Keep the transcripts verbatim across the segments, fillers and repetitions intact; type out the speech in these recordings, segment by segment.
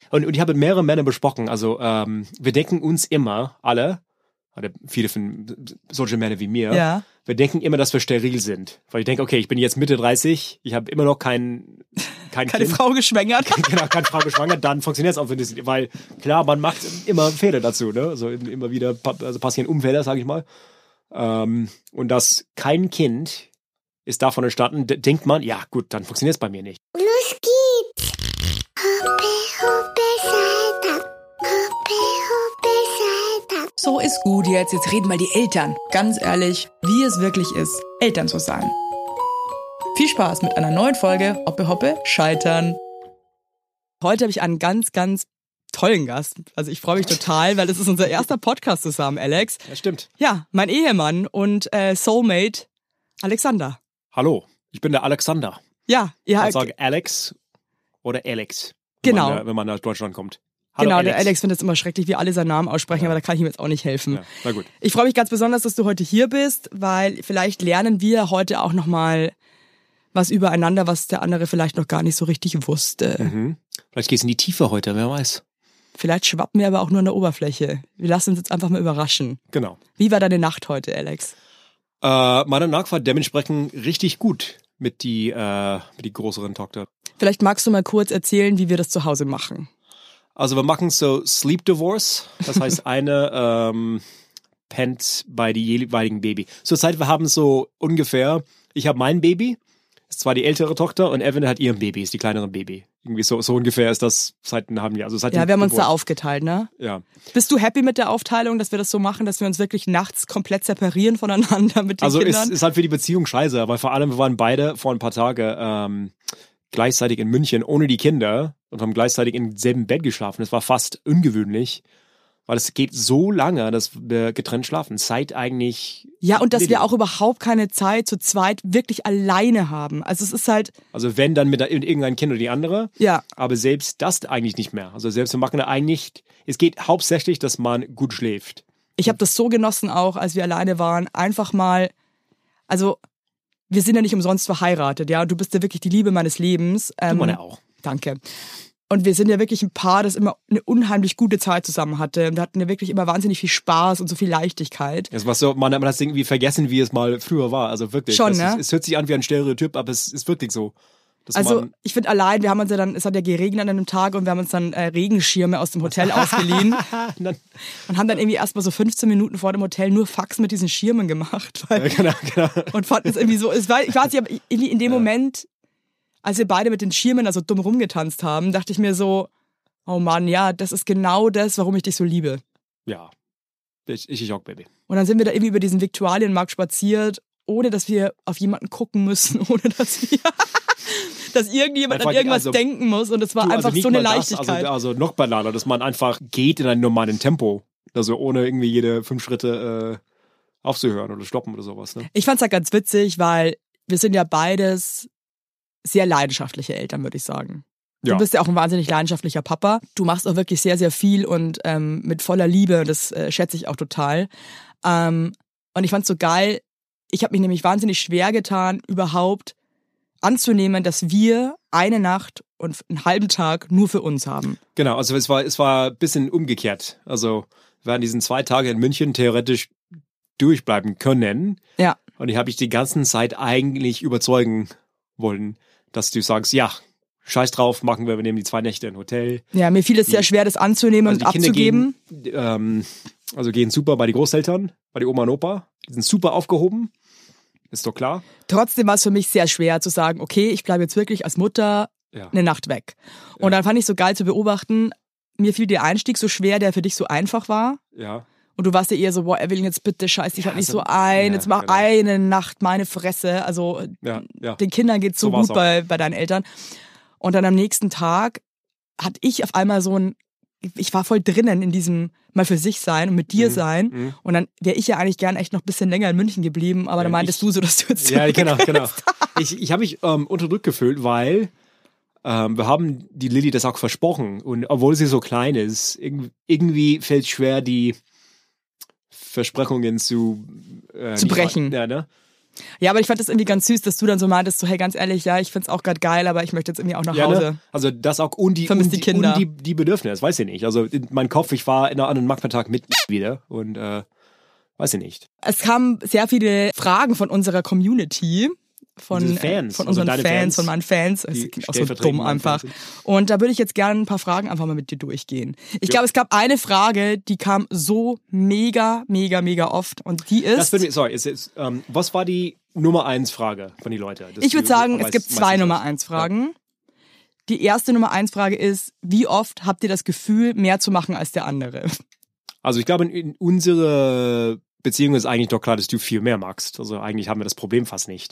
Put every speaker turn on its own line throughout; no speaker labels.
Und, und ich habe mit mehreren Männern besprochen, also ähm, wir denken uns immer, alle, oder viele von solchen Männern wie mir,
Ja.
wir denken immer, dass wir steril sind. Weil ich denke, okay, ich bin jetzt Mitte dreißig, ich habe immer noch kein, kein
Keine
Kind.
Frau geschwängert.
Genau, keine Frau geschwanger, dann funktioniert es auch, wenn das, weil klar, man macht immer Fehler dazu, ne? Also immer wieder also passieren Unfälle, sage ich mal. Ähm, und dass kein Kind ist davon entstanden, d- denkt man, ja gut, dann funktioniert es bei mir nicht.
Los geht's! Hoppe, hoppe, Saltag. Hoppe, hoppe, Saltag.
So ist gut jetzt. Jetzt reden mal die Eltern. Ganz ehrlich, wie es wirklich ist, Eltern zu sein. Viel Spaß mit einer neuen Folge Hoppe, Hoppe, Scheitern. Heute habe ich einen ganz, ganz tollen Gast. Also ich freue mich total, weil das ist unser erster Podcast zusammen, Alex.
Ja, stimmt.
Ja, mein Ehemann und äh, Soulmate Alexander.
Hallo, ich bin der Alexander.
Ja, ja.
Ich sage Alex oder Alex,
Genau.
wenn man, wenn man nach Deutschland kommt. Hallo,
Genau, der Alex findet es immer schrecklich, wie alle seinen Namen aussprechen,
Ja.
aber da kann ich ihm jetzt auch nicht helfen.
Ja, na gut.
Ich freue mich ganz besonders, dass du heute hier bist, weil vielleicht lernen wir heute auch nochmal was übereinander, was der andere vielleicht noch gar nicht so richtig wusste.
Mhm. Vielleicht geht's in die Tiefe heute, wer weiß.
Vielleicht schwappen wir aber auch nur an der Oberfläche. Wir lassen uns jetzt einfach mal überraschen.
Genau.
Wie war deine Nacht heute, Alex?
Äh, meine Nacht war dementsprechend richtig gut mit die, äh, mit die größeren Tochter.
Vielleicht magst du mal kurz erzählen, wie wir das zu Hause machen.
Also wir machen so Sleep Divorce, das heißt eine ähm, pennt bei die jeweiligen Baby. Zurzeit wir haben so ungefähr, ich habe mein Baby, ist zwar die ältere Tochter und Evan hat ihren Baby, ist die kleinere Baby. Irgendwie so, so ungefähr ist das seit einem halben Jahr. Also seit
Ja,
dem
wir haben uns da
Geburt.
aufgeteilt, ne?
Ja.
Bist du happy mit der Aufteilung, dass wir das so machen, dass wir uns wirklich nachts komplett separieren voneinander mit den
Also
Kindern?
ist, ist halt für die Beziehung scheiße, weil vor allem wir waren beide vor ein paar Tagen ähm, gleichzeitig in München ohne die Kinder und haben gleichzeitig im selben Bett geschlafen. Das war fast ungewöhnlich, weil es geht so lange, dass wir getrennt schlafen. Seit eigentlich...
Ja, und dass
Lilly.
wir auch überhaupt keine Zeit zu zweit wirklich alleine haben. Also es ist halt,
Also wenn, dann mit irgendein Kind oder die andere.
ja,
Aber selbst das eigentlich nicht mehr. Also selbst wir machen da eigentlich... Es geht hauptsächlich, dass man gut schläft.
ich habe das so genossen auch, als wir alleine waren, einfach mal, also wir sind ja nicht umsonst verheiratet, ja, und du bist ja wirklich die Liebe meines Lebens.
Du
Ähm,
meine auch.
Danke. Und wir sind ja wirklich ein Paar, das immer eine unheimlich gute Zeit zusammen hatte. Und wir hatten ja wirklich immer wahnsinnig viel Spaß und so viel Leichtigkeit.
Es war so, man, man hat es irgendwie vergessen, wie es mal früher war. Also wirklich.
Schon,
das
ne?
ist, es hört sich an wie ein Stereotyp, aber es ist wirklich so. Dass
Also
man,
ich finde allein, wir haben uns ja dann, es hat ja geregnet an einem Tag und wir haben uns dann äh, Regenschirme aus dem Hotel ausgeliehen
dann,
und haben dann irgendwie erst mal so fünfzehn Minuten vor dem Hotel nur Fax mit diesen Schirmen gemacht. Weil,
ja, genau, genau.
und fanden es irgendwie so, es war, ich weiß nicht, aber irgendwie in dem
Ja.
Moment, als wir beide mit den Schirmen da so dumm rumgetanzt haben, dachte ich mir so, oh Mann, ja, das ist genau das, warum ich dich so liebe.
Ja. Ich, ich, ich auch, Baby.
Und dann sind wir da irgendwie über diesen Viktualienmarkt spaziert, ohne dass wir auf jemanden gucken müssen, ohne dass wir, dass irgendjemand
Einfach,
an irgendwas
also,
denken muss. Und es war
Du,
einfach
nicht
so eine
mal das,
Leichtigkeit.
Also, also noch banaler, dass man einfach geht in einem normalen Tempo. Also ohne irgendwie jede fünf Schritte äh, aufzuhören oder stoppen oder sowas. Ne?
Ich fand's halt ganz witzig, weil wir sind ja beides sehr leidenschaftliche Eltern, würde ich sagen. Du
Ja.
bist ja auch ein wahnsinnig leidenschaftlicher Papa. Du machst auch wirklich sehr, sehr viel und ähm, mit voller Liebe. Und das äh, schätze ich auch total. Ähm, und ich fand's so geil. Ich habe mich nämlich wahnsinnig schwer getan, überhaupt anzunehmen, dass wir eine Nacht und einen halben Tag nur für uns haben.
Genau, also es war, es war ein bisschen umgekehrt. Also wir waren diesen zwei Tage in München theoretisch durchbleiben können.
Ja.
Und ich habe dich die ganze Zeit eigentlich überzeugen wollen, dass du sagst, ja, scheiß drauf, machen wir, wir nehmen die zwei Nächte im Hotel.
Ja, mir fiel es sehr schwer, das anzunehmen
Also
und
die Kinder
abzugeben.
gehen, ähm, also gehen super bei den Großeltern, bei den Oma und Opa. Die sind super aufgehoben. Ist doch klar.
Trotzdem war es für mich sehr schwer zu sagen, okay, ich bleibe jetzt wirklich als Mutter
Ja.
eine Nacht weg. Und
Ja.
dann fand ich so geil zu beobachten, mir fiel der Einstieg so schwer, der für dich so einfach war.
Ja.
Und du warst ja eher so, boah, Evelyn, jetzt bitte scheiß dich
Ja,
halt nicht
also-
so ein,
ja,
jetzt mach
genau.
eine Nacht meine Fresse. Also
Ja, ja.
den Kindern geht's so,
So war's
gut
auch.
bei, bei deinen Eltern. Und dann am nächsten Tag hatte ich auf einmal so ein, ich war voll drinnen in diesem mal für sich sein und mit dir
Mhm,
sein.
mhm.
Und dann wäre ich ja eigentlich gern echt noch ein bisschen länger in München geblieben, aber
Ja,
dann meintest
ich-
du so, dass du jetzt
Ja,
zurück
genau,
bist.
genau. Ich, ich habe mich ähm, unterdrückt gefühlt, weil ähm, wir haben die Lilly das auch versprochen. Und obwohl sie so klein ist, irg- irgendwie fällt es schwer, die Versprechungen zu, äh,
Zu
nicht-
brechen.
Ja, ne?
Ja, aber ich fand das irgendwie ganz süß, dass du dann so meintest, so hey, ganz ehrlich, ja, ich find's auch gerade geil, aber ich möchte jetzt irgendwie auch nach
Ja,
Hause.
ne? Also das auch und die,
Vermisst
und
die
die,
Kinder.
und die, die Bedürfnisse, weiß ich nicht. Also in meinem Kopf, ich war in einem Nachmittag mit wieder und äh, weiß ich nicht.
Es kamen sehr viele Fragen von unserer Community. Von,
Diese Fans,
von
also
unseren
deine
Fans,
Fans,
von meinen Fans. Es
die
klingt auch so
stellvertretend
dumm
meine
einfach.
Fans
Und da würde ich jetzt gerne ein paar Fragen einfach mal mit dir durchgehen. Ich glaube, es gab eine Frage, die kam so mega, mega, mega oft. Und die ist...
Das würde mir, sorry, ist jetzt, ähm, was war die Nummer eins Frage von den Leuten? Das
ich würde
du-
sagen,
weiß-
es gibt
meistens
zwei
das.
Nummer eins Fragen. Die erste Nummer eins Frage ist, wie oft habt ihr das Gefühl, mehr zu machen als der andere?
Also ich glaube, in, in unserer Beziehung ist eigentlich doch klar, dass du viel mehr magst. Also eigentlich haben wir das Problem fast nicht.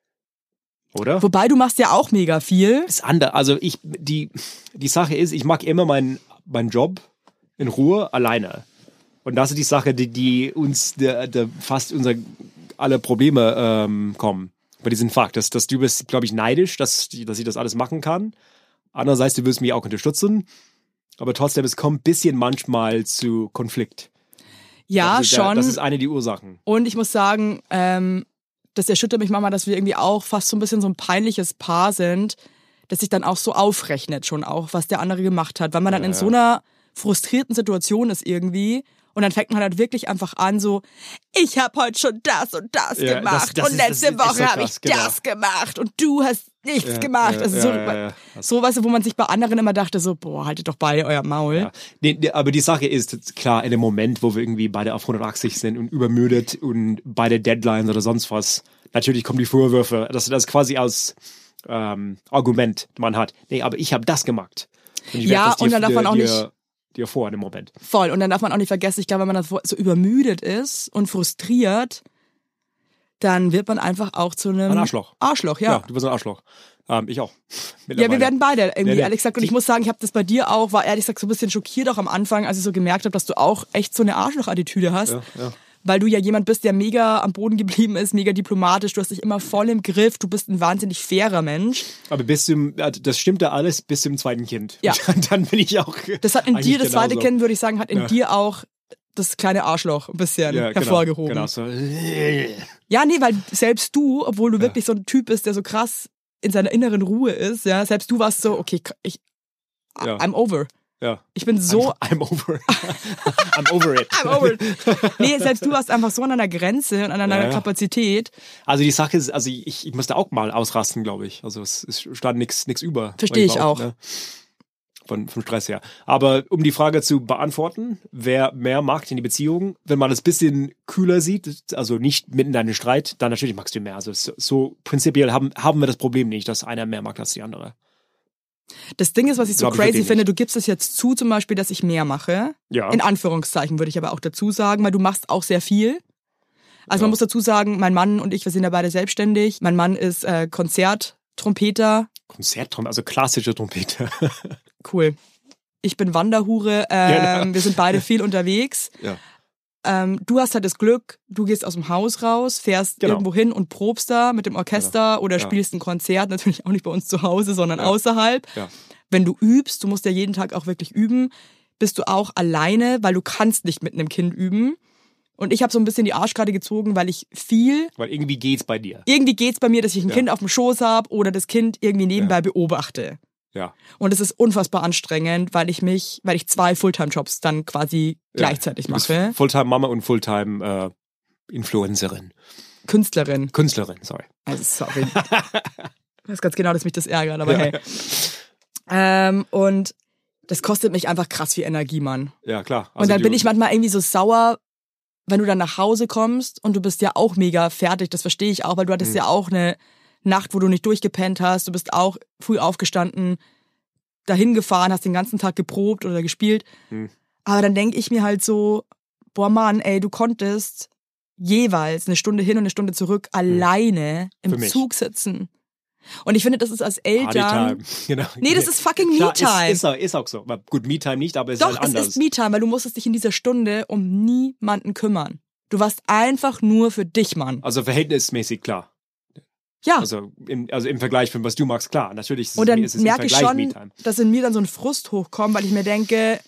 Oder?
Wobei, du machst ja auch mega viel.
ist anders. Also ich, die, die Sache ist, ich mag immer meinen meinen Job in Ruhe alleine. Und das ist die Sache, die, die uns der, der fast unser alle Probleme ähm, kommen. Bei diesem Fakt, dass, dass du bist, glaube ich, neidisch, dass, dass ich das alles machen kann. Andererseits, du wirst mich auch unterstützen. Aber trotzdem, es kommt ein bisschen manchmal zu Konflikt.
Ja,
das ist, der-
schon.
Das ist eine der Ursachen.
Und ich muss sagen, ähm, das erschüttert mich manchmal, dass wir irgendwie auch fast so ein bisschen so ein peinliches Paar sind, dass sich dann auch so aufrechnet schon auch, was der andere gemacht hat. Weil man dann
Ja,
in
ja.
so einer frustrierten Situation ist irgendwie und dann fängt man halt wirklich einfach an so, ich habe heute schon das und das
Ja,
gemacht
das- das
und
ist- das
letzte
ist echt so
Woche habe ich
krass, genau.
das gemacht und du hast nichts
Ja,
gemacht.
ja,
Also so,
ja, ja, ja.
so, weißt du, wo man sich bei anderen immer dachte so, boah, haltet doch bei euer Maul.
Ja. Nee, nee, aber die Sache ist, klar, in dem Moment, wo wir irgendwie beide auf hundertachtzig sind und übermüdet und beide Deadlines oder sonst was, natürlich kommen die Vorwürfe, dass das quasi als ähm, Argument man hat. Nee, aber ich habe das gemacht. Und ich
Ja,
werf das dir,
und dann darf
dir,
man auch
dir,
nicht-
dir vor in dem Moment.
Voll. Und dann darf man auch nicht vergessen, ich glaube, wenn man dann so übermüdet ist und frustriert, dann wird man einfach auch zu einem
Ein Arschloch.
Arschloch,
Ja,
ja.
du bist ein Arschloch. Ähm, ich auch.
Ja, wir
Mittlerweile.
werden beide irgendwie,
Nee, nee.
ehrlich gesagt. Und ich muss sagen, ich habe das bei dir auch, war ehrlich gesagt so ein bisschen schockiert auch am Anfang, als ich so gemerkt habe, dass du auch echt so eine Arschloch-Attitüde hast.
Ja, ja.
Weil du ja jemand bist, der mega am Boden geblieben ist, mega diplomatisch, du hast dich immer voll im Griff, du bist ein wahnsinnig fairer Mensch.
Aber bis zum, das stimmt ja alles bis zum zweiten Kind.
Ja.
Und dann bin ich auch.
Das hat in
eigentlich
dir, das zweite
genauso.
Kind, würde ich sagen, hat in
Ja.
dir auch das kleine Arschloch ein bisschen
Ja, genau,
hervorgehoben.
Genau, so.
Ja, nee, weil selbst du, obwohl du wirklich so ein Typ bist, der so krass in seiner inneren Ruhe ist, ja, selbst du warst so, okay, ich,
Ja.
I'm over.
Ja.
Ich bin so,
I'm, I'm over. I'm over it.
I'm over. Nee, selbst du warst einfach so an deiner Grenze und an deiner
Ja, ja.
Kapazität.
Also die Sache ist, also ich, ich musste auch mal ausrasten, glaube ich. Also es, es stand nichts nix über.
Verstehe ich
war
auch.
Ne, von, vom Stress her. Aber um die Frage zu beantworten, wer mehr mag in die Beziehung, wenn man das bisschen kühler sieht, also nicht mitten in einen Streit, dann natürlich magst du mehr. Also so, so prinzipiell haben, haben wir das Problem nicht, dass einer mehr mag als die andere.
Das Ding ist, was ich so
Glaub ich
crazy
wirklich
finde, du gibst es jetzt zu, zum Beispiel, dass ich mehr mache.
Ja.
In Anführungszeichen würde ich aber auch dazu sagen, weil du machst auch sehr viel. Also
Ja.
man muss dazu sagen, mein Mann und ich, wir sind ja beide selbstständig. Mein Mann ist äh, Konzerttrompeter.
Konzerttrompete, also klassische Trompete.
Cool. Ich bin Wanderhure. Ähm,
Genau.
Wir sind beide viel unterwegs.
Ja.
Ähm, du hast halt das Glück, du gehst aus dem Haus raus, fährst
Genau.
irgendwo hin und probst da mit dem Orchester oder
Ja.
spielst ein Konzert, natürlich auch nicht bei uns zu Hause, sondern
Ja.
außerhalb.
Ja.
Wenn du übst, du musst ja jeden Tag auch wirklich üben, bist du auch alleine, weil du kannst nicht mit einem Kind üben. Und ich habe so ein bisschen die Arschkarte gezogen, weil ich viel,
Weil irgendwie geht's bei dir.
irgendwie geht's bei mir, dass ich ein
Ja.
Kind auf dem Schoß habe oder das Kind irgendwie nebenbei beobachte.
Ja.
Und es ist unfassbar anstrengend, weil ich mich, weil ich zwei Fulltime-Jobs dann quasi gleichzeitig
Du bist
mache.
Fulltime-Mama und Fulltime äh, Influencerin.
Künstlerin.
Künstlerin, sorry.
Also sorry. Ich weiß ganz genau, dass mich das ärgert, aber hey. Ähm, und das kostet mich einfach krass viel Energie, Mann.
Ja, klar.
Und
Also
dann
du-
bin ich manchmal irgendwie so sauer, wenn du dann nach Hause kommst und du bist ja auch mega fertig. Das verstehe ich auch, weil du hattest
Mhm.
ja auch eine Nacht, wo du nicht durchgepennt hast. Du bist auch früh aufgestanden, dahin gefahren, hast den ganzen Tag geprobt oder gespielt.
Mhm.
Aber dann denke ich mir halt so, boah Mann, ey, du konntest jeweils eine Stunde hin und eine Stunde zurück alleine
Für
im
mich.
Zug sitzen. Und ich finde, das ist als Eltern...
Partytime. Genau.
Nee, das ist fucking
Klar,
Me-Time.
Ist, ist, auch, ist auch so. Aber gut, Me-Time nicht, aber es
Doch,
ist halt
es
anders.
ist Me-Time, weil du musstest dich in dieser Stunde um niemanden kümmern. Du warst einfach nur für dich, Mann.
Also verhältnismäßig klar.
Ja.
Also im, also im Vergleich von was du magst, klar. Natürlich ist es,
Und dann
ist es im
merke ich
Vergleich
schon,
Me-Time.
dass in mir dann so ein Frust hochkommt, weil ich mir denke,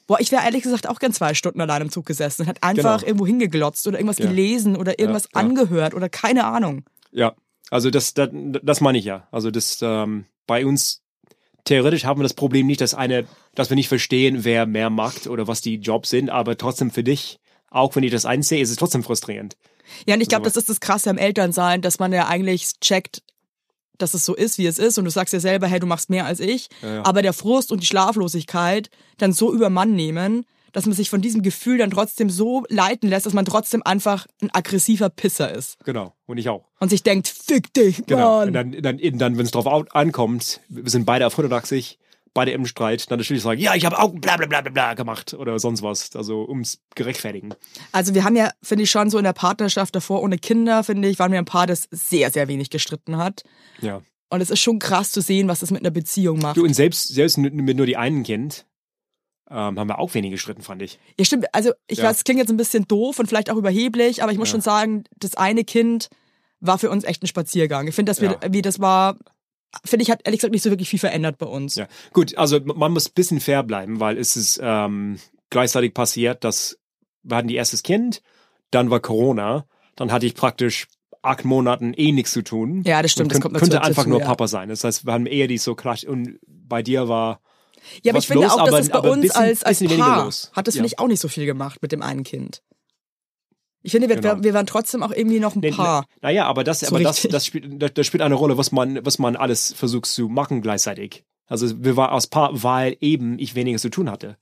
Boah, ich wäre ehrlich gesagt auch gern zwei Stunden allein im Zug gesessen und hat einfach
Genau.
irgendwo hingeglotzt oder irgendwas
Ja.
gelesen oder irgendwas
Ja, ja.
angehört oder keine Ahnung.
Ja, also das, das, das meine ich ja. Also das ähm, bei uns theoretisch haben wir das Problem nicht, dass eine, dass wir nicht verstehen, wer mehr macht oder was die Jobs sind, aber trotzdem für dich, auch wenn ich das einsehe, ist es trotzdem frustrierend.
Ja, und ich glaube,
So.
das ist das Krasse am Elternsein, dass man ja eigentlich checkt, dass es so ist, wie es ist und du sagst ja selber, hey, du machst mehr als ich,
Ja, ja.
aber der Frust und die Schlaflosigkeit dann so übermann nehmen, dass man sich von diesem Gefühl dann trotzdem so leiten lässt, dass man trotzdem einfach ein aggressiver Pisser ist
Genau, und ich auch.
und sich denkt, fick dich,
Genau.
Mann.
Und dann, dann, dann wenn es drauf au- ankommt, wir sind beide auf hundertachtzig, beide im Streit, dann natürlich sagen, ja, ich habe auch bla bla bla bla bla gemacht oder sonst was, also ums gerechtfertigen.
Also wir haben ja, finde ich, schon so in der Partnerschaft davor ohne Kinder, finde ich, waren wir ein Paar, das sehr, sehr wenig gestritten hat.
Ja.
Und es ist schon krass zu sehen, was das mit einer Beziehung macht.
Du, und selbst, selbst mit nur die einen Kind, ähm, haben wir auch wenig gestritten, fand ich.
Ja, stimmt. Also ich
Ja.
weiß, es klingt jetzt ein bisschen doof und vielleicht auch überheblich, aber ich muss
Ja.
schon sagen, das eine Kind war für uns echt ein Spaziergang. Ich finde, dass wir,
Ja.
wie das war, finde ich, hat ehrlich gesagt nicht so wirklich viel verändert bei uns.
Ja, gut, also man muss ein bisschen fair bleiben, weil es ist ähm, gleichzeitig passiert, dass wir hatten die erstes Kind, dann war Corona, dann hatte ich praktisch acht Monaten eh nichts zu tun.
Ja, das stimmt,
Und
das
könnt-
kommt noch
könnte
dazu,
einfach nur
ja.
Papa sein. Das heißt, wir haben eher die so krass und bei dir war
Ja, aber
was
ich finde
los,
auch, dass
aber-
es bei
aber
uns
bisschen-
als, als
bisschen weniger
Paar
los.
hat das,
Ja.
finde ich, auch nicht so viel gemacht mit dem einen Kind. Ich finde, wir,
Genau.
wir waren trotzdem auch irgendwie noch ein
Nee,
Paar.
na, naja, aber das,
So
aber das,
richtig.
das spielt, das, das spielt eine Rolle, was man, was man alles versucht zu machen gleichzeitig. Also wir waren aus Paar, weil eben ich weniger zu tun hatte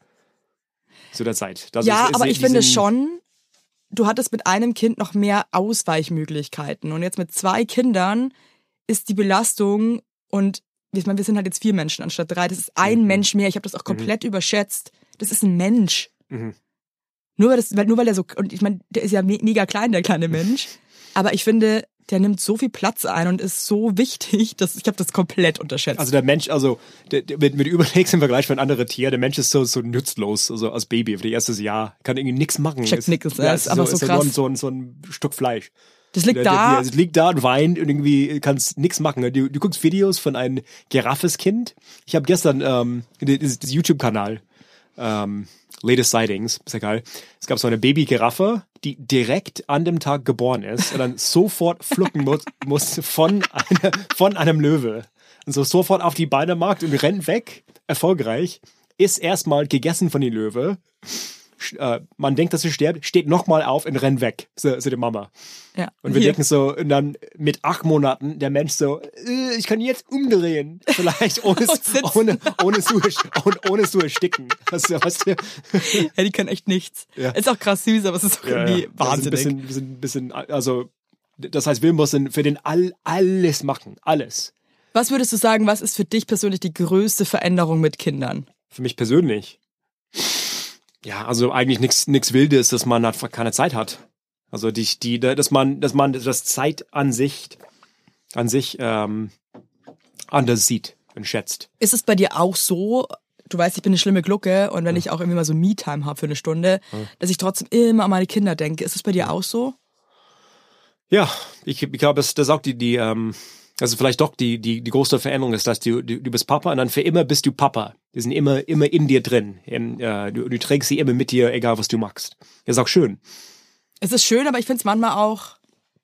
zu der Zeit. Das
Ja,
ist- ist
aber ich
diesen-
finde schon, du hattest mit einem Kind noch mehr Ausweichmöglichkeiten. Und jetzt mit zwei Kindern ist die Belastung und ich meine, wir sind halt jetzt vier Menschen anstatt drei. Das ist ein
Mhm.
Mensch mehr. Ich habe das auch komplett überschätzt. Das ist ein Mensch.
Mhm.
Nur weil, das, weil- nur weil er so, und ich meine, der ist ja me mega klein, der kleine Mensch. Aber ich finde, der nimmt so viel Platz ein und ist so wichtig, dass ich habe das komplett unterschätzt.
Also der Mensch, also der, der, mit, mit überlegst im Vergleich für ein anderes Tier, der Mensch ist so, so nutzlos, also als Baby für das erste Jahr, kann irgendwie nichts machen.
Checkt
Ist-
nix, ja, ist einfach so
ist
krass.
nur So ein, so ein Stück Fleisch.
das liegt
Der,
da.
der, der liegt da und weint und irgendwie kannst nichts machen. Du, du guckst Videos von einem Giraffes Kind. Ich habe gestern ähm, das, das YouTube-Kanal ähm, Latest Sightings, ist ja geil. Es gab so eine Baby-Giraffe, die direkt an dem Tag geboren ist und dann sofort flucken muss, muss von, einer, von einem Löwe. Und so sofort auf die Beine macht und rennt weg, erfolgreich, ist erstmal gegessen von den Löwe. Sch- Äh, man denkt, dass sie stirbt, steht nochmal auf und rennt weg, so, so die Mama.
Ja.
Und wir
Hier.
denken so, und dann mit acht Monaten der Mensch so, äh, ich kann jetzt umdrehen. Vielleicht ohne,
Und sitzen.
ohne, ohne, zu, ohne, ohne zu ersticken. Also, weißt du?
Ja, die können echt nichts.
Ja.
Ist auch krass süß, aber es ist auch irgendwie wahnsinnig.
Das ist ein bisschen, wir sind ein bisschen, also, das heißt, wir müssen für den all, alles machen. Alles.
Was würdest du sagen, was ist für dich persönlich die größte Veränderung mit Kindern?
Für mich persönlich. Ja, also eigentlich nichts nichts Wildes, dass man einfach keine Zeit hat. Also die, die, dass man, dass man das Zeit an sich, an sich ähm, anders sieht und schätzt.
Ist es bei dir auch so, du weißt, ich bin eine schlimme Glucke und wenn ich auch irgendwie mal so Me-Time habe für eine Stunde, dass ich trotzdem immer an meine Kinder denke. Ist es bei dir auch so?
Ja, ich, ich glaube, das, das ist auch die, die, ähm, also vielleicht doch die, die, die große Veränderung ist, dass du, du, du bist Papa und dann für immer bist du Papa. Die sind immer, immer in dir drin. In, äh, du, du trägst sie immer mit dir, egal was du machst. Das ist auch schön.
Es ist schön, aber ich finde es manchmal auch.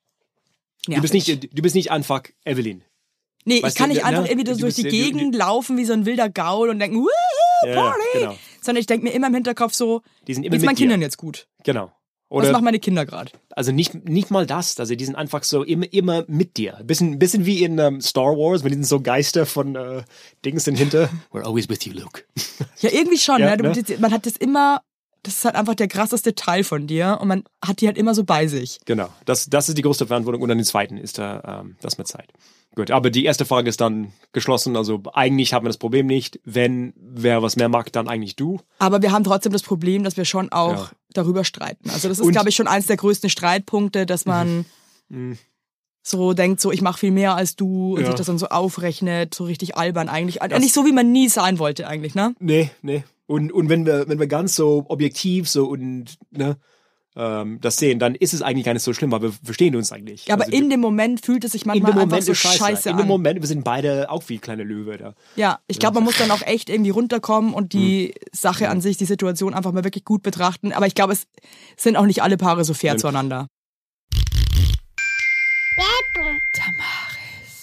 Du bist
nervig.
nicht, du bist nicht einfach Evelyn.
Nee, ich
weißt
kann
du,
nicht
ne,
einfach
ne,
irgendwie
du
durch die
bist- du-
Gegend laufen wie so ein wilder Gaul und denken, Wuhu,
Ja, ja,
Party!
genau.
Sondern ich denke mir immer im Hinterkopf so,
Die sind immer
geht's
mit
meinen
dir.
Kindern jetzt gut?
Genau.
Was
Oder,
machen meine Kinder gerade?
also nicht, nicht mal das. Also die sind einfach so immer, immer mit dir. Bisschen, bisschen wie in ähm, Star Wars, mit diesen so Geister von äh, Dings sind hinter. We're always with you, Luke.
Ja, irgendwie schon.
Ja,
ne? Du,
ne?
Man hat das immer, das ist halt einfach der krasseste Teil von dir und man hat die halt immer so bei sich.
Genau. Das, das ist die größte Verantwortung. Und dann den zweiten ist da, ähm, das mit Zeit. Gut, aber die erste Frage ist dann geschlossen. Also eigentlich haben wir das Problem nicht. Wenn wer was mehr mag, dann eigentlich du.
Aber wir haben trotzdem das Problem, dass wir schon auch
Ja.
darüber streiten. Also das ist,
Und-
glaube ich, schon eins der größten Streitpunkte, dass man
Mhm.
so denkt, so ich mache viel mehr als du und
Ja.
sich das dann so aufrechnet, so richtig albern eigentlich. Eigentlich so, wie man nie sein wollte eigentlich, ne?
Nee, nee. Und, und wenn wir, wenn wir ganz so objektiv so und, ne, ähm, das sehen, dann ist es eigentlich gar nicht so schlimm, weil wir verstehen uns eigentlich.
Ja, aber
also,
in dem Moment fühlt es sich manchmal einfach so scheiße, scheiße
in
an.
dem Moment, wir sind beide auch wie kleine Löwe da.
Ja, ich glaube, man muss dann auch echt irgendwie runterkommen und die
Mhm.
Sache an sich, die Situation einfach mal wirklich gut betrachten. Aber ich glaube, es sind auch nicht alle Paare so fair
Ja.
zueinander.
Werbung.
Tamaris.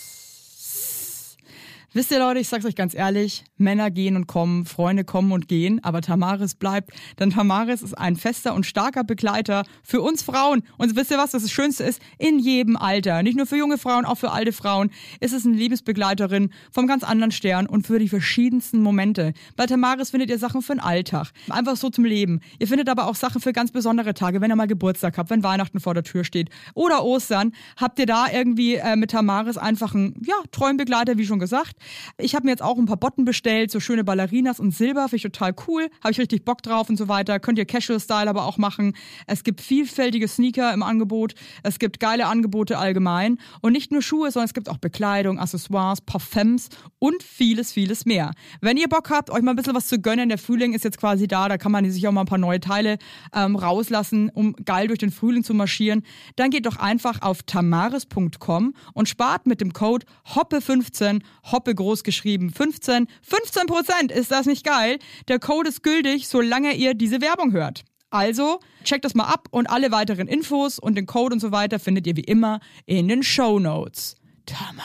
Wisst ihr, Leute, ich sag's euch ganz ehrlich, Männer gehen und kommen, Freunde kommen und gehen, aber Tamaris bleibt, denn Tamaris ist ein fester und starker Begleiter für uns Frauen. Und wisst ihr was, das Schönste ist? In jedem Alter, nicht nur für junge Frauen, auch für alte Frauen, ist es eine Liebesbegleiterin vom ganz anderen Stern und für die verschiedensten Momente. Bei Tamaris findet ihr Sachen für den Alltag, einfach so zum Leben. Ihr findet aber auch Sachen für ganz besondere Tage, wenn ihr mal Geburtstag habt, wenn Weihnachten vor der Tür steht oder Ostern, habt ihr da irgendwie äh, mit Tamaris einfach einen, ja, treuen Begleiter, wie schon gesagt. Ich habe mir jetzt auch ein paar Botten bestellt, so schöne Ballerinas und Silber, finde ich total cool, habe ich richtig Bock drauf und so weiter. Könnt ihr Casual-Style aber auch machen. Es gibt vielfältige Sneaker im Angebot, es gibt geile Angebote allgemein und nicht nur Schuhe, sondern es gibt auch Bekleidung, Accessoires, Parfums und vieles, vieles mehr. Wenn ihr Bock habt, euch mal ein bisschen was zu gönnen, der Frühling ist jetzt quasi da, da kann man sich auch mal ein paar neue Teile ähm, rauslassen, um geil durch den Frühling zu marschieren, dann geht doch einfach auf tamaris punkt com und spart mit dem Code Hoppe fünfzehn, Hoppe groß geschrieben, fünfzehn, fünfzehn Prozent, ist das nicht geil? Der Code ist gültig, solange ihr diese Werbung hört. Also, checkt das mal ab und alle weiteren Infos und den Code und so weiter findet ihr wie immer in den Shownotes. Tamaris.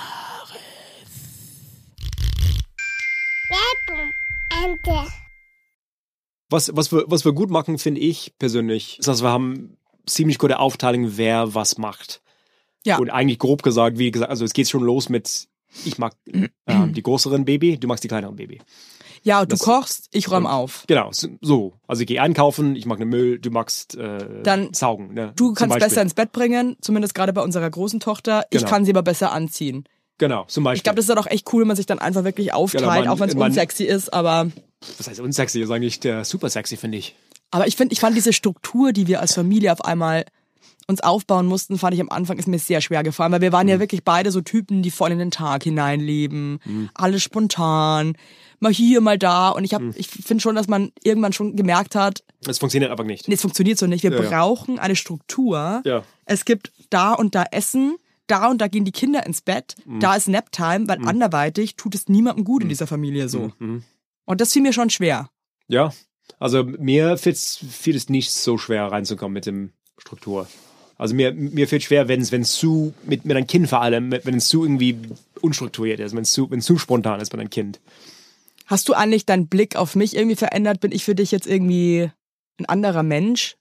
Werbung. Ende.
Was, was, wir, was wir gut machen, finde ich persönlich, ist, dass wir haben ziemlich gute Aufteilung, wer was macht.
Ja.
Und eigentlich grob gesagt, wie gesagt, also es geht schon los mit, ich mag ähm, die größeren Baby, du magst die kleineren Baby.
Ja, du
Das-
kochst, ich räume auf.
Genau, so. Also ich gehe einkaufen, ich mag den Müll, du magst äh,
Dann-
saugen. Ne,
Du
zum
kannst
Beispiel.
besser ins Bett bringen, zumindest gerade bei unserer großen Tochter. Ich
Genau.
kann sie aber besser anziehen.
Genau, zum Beispiel.
Ich glaube, das ist dann auch echt cool, wenn man sich dann einfach wirklich aufteilt,
Genau, man-
auch wenn es
man-
unsexy ist, aber...
Das heißt unsexy, ist eigentlich der super sexy, finde ich.
Aber ich finde, ich fand diese Struktur, die wir als Familie auf einmal uns aufbauen mussten, fand ich am Anfang ist mir sehr schwer gefallen, weil wir waren ja wirklich beide so Typen, die voll in den Tag hineinleben, alles spontan, mal hier, mal da und ich habe, ich finde schon, dass man irgendwann schon gemerkt hat,
Es funktioniert einfach nicht.
nee, es funktioniert so nicht, wir
Ja, ja.
brauchen eine Struktur.
Ja.
Es gibt da und da Essen, da und da gehen die Kinder ins Bett, da ist Naptime, weil anderweitig tut es niemandem gut in dieser Familie so. Und das fiel mir schon schwer.
Ja, also mir fällt's- fiel es nicht so schwer reinzukommen mit dem Struktur. Also mir, mir fällt schwer, wenn es wenn es zu, mit, mit einem Kind vor allem, wenn es zu irgendwie unstrukturiert ist, wenn es zu, wenn es zu spontan ist mit einem Kind.
Hast du eigentlich deinen Blick auf mich irgendwie verändert? Bin ich für dich jetzt irgendwie ein anderer Mensch?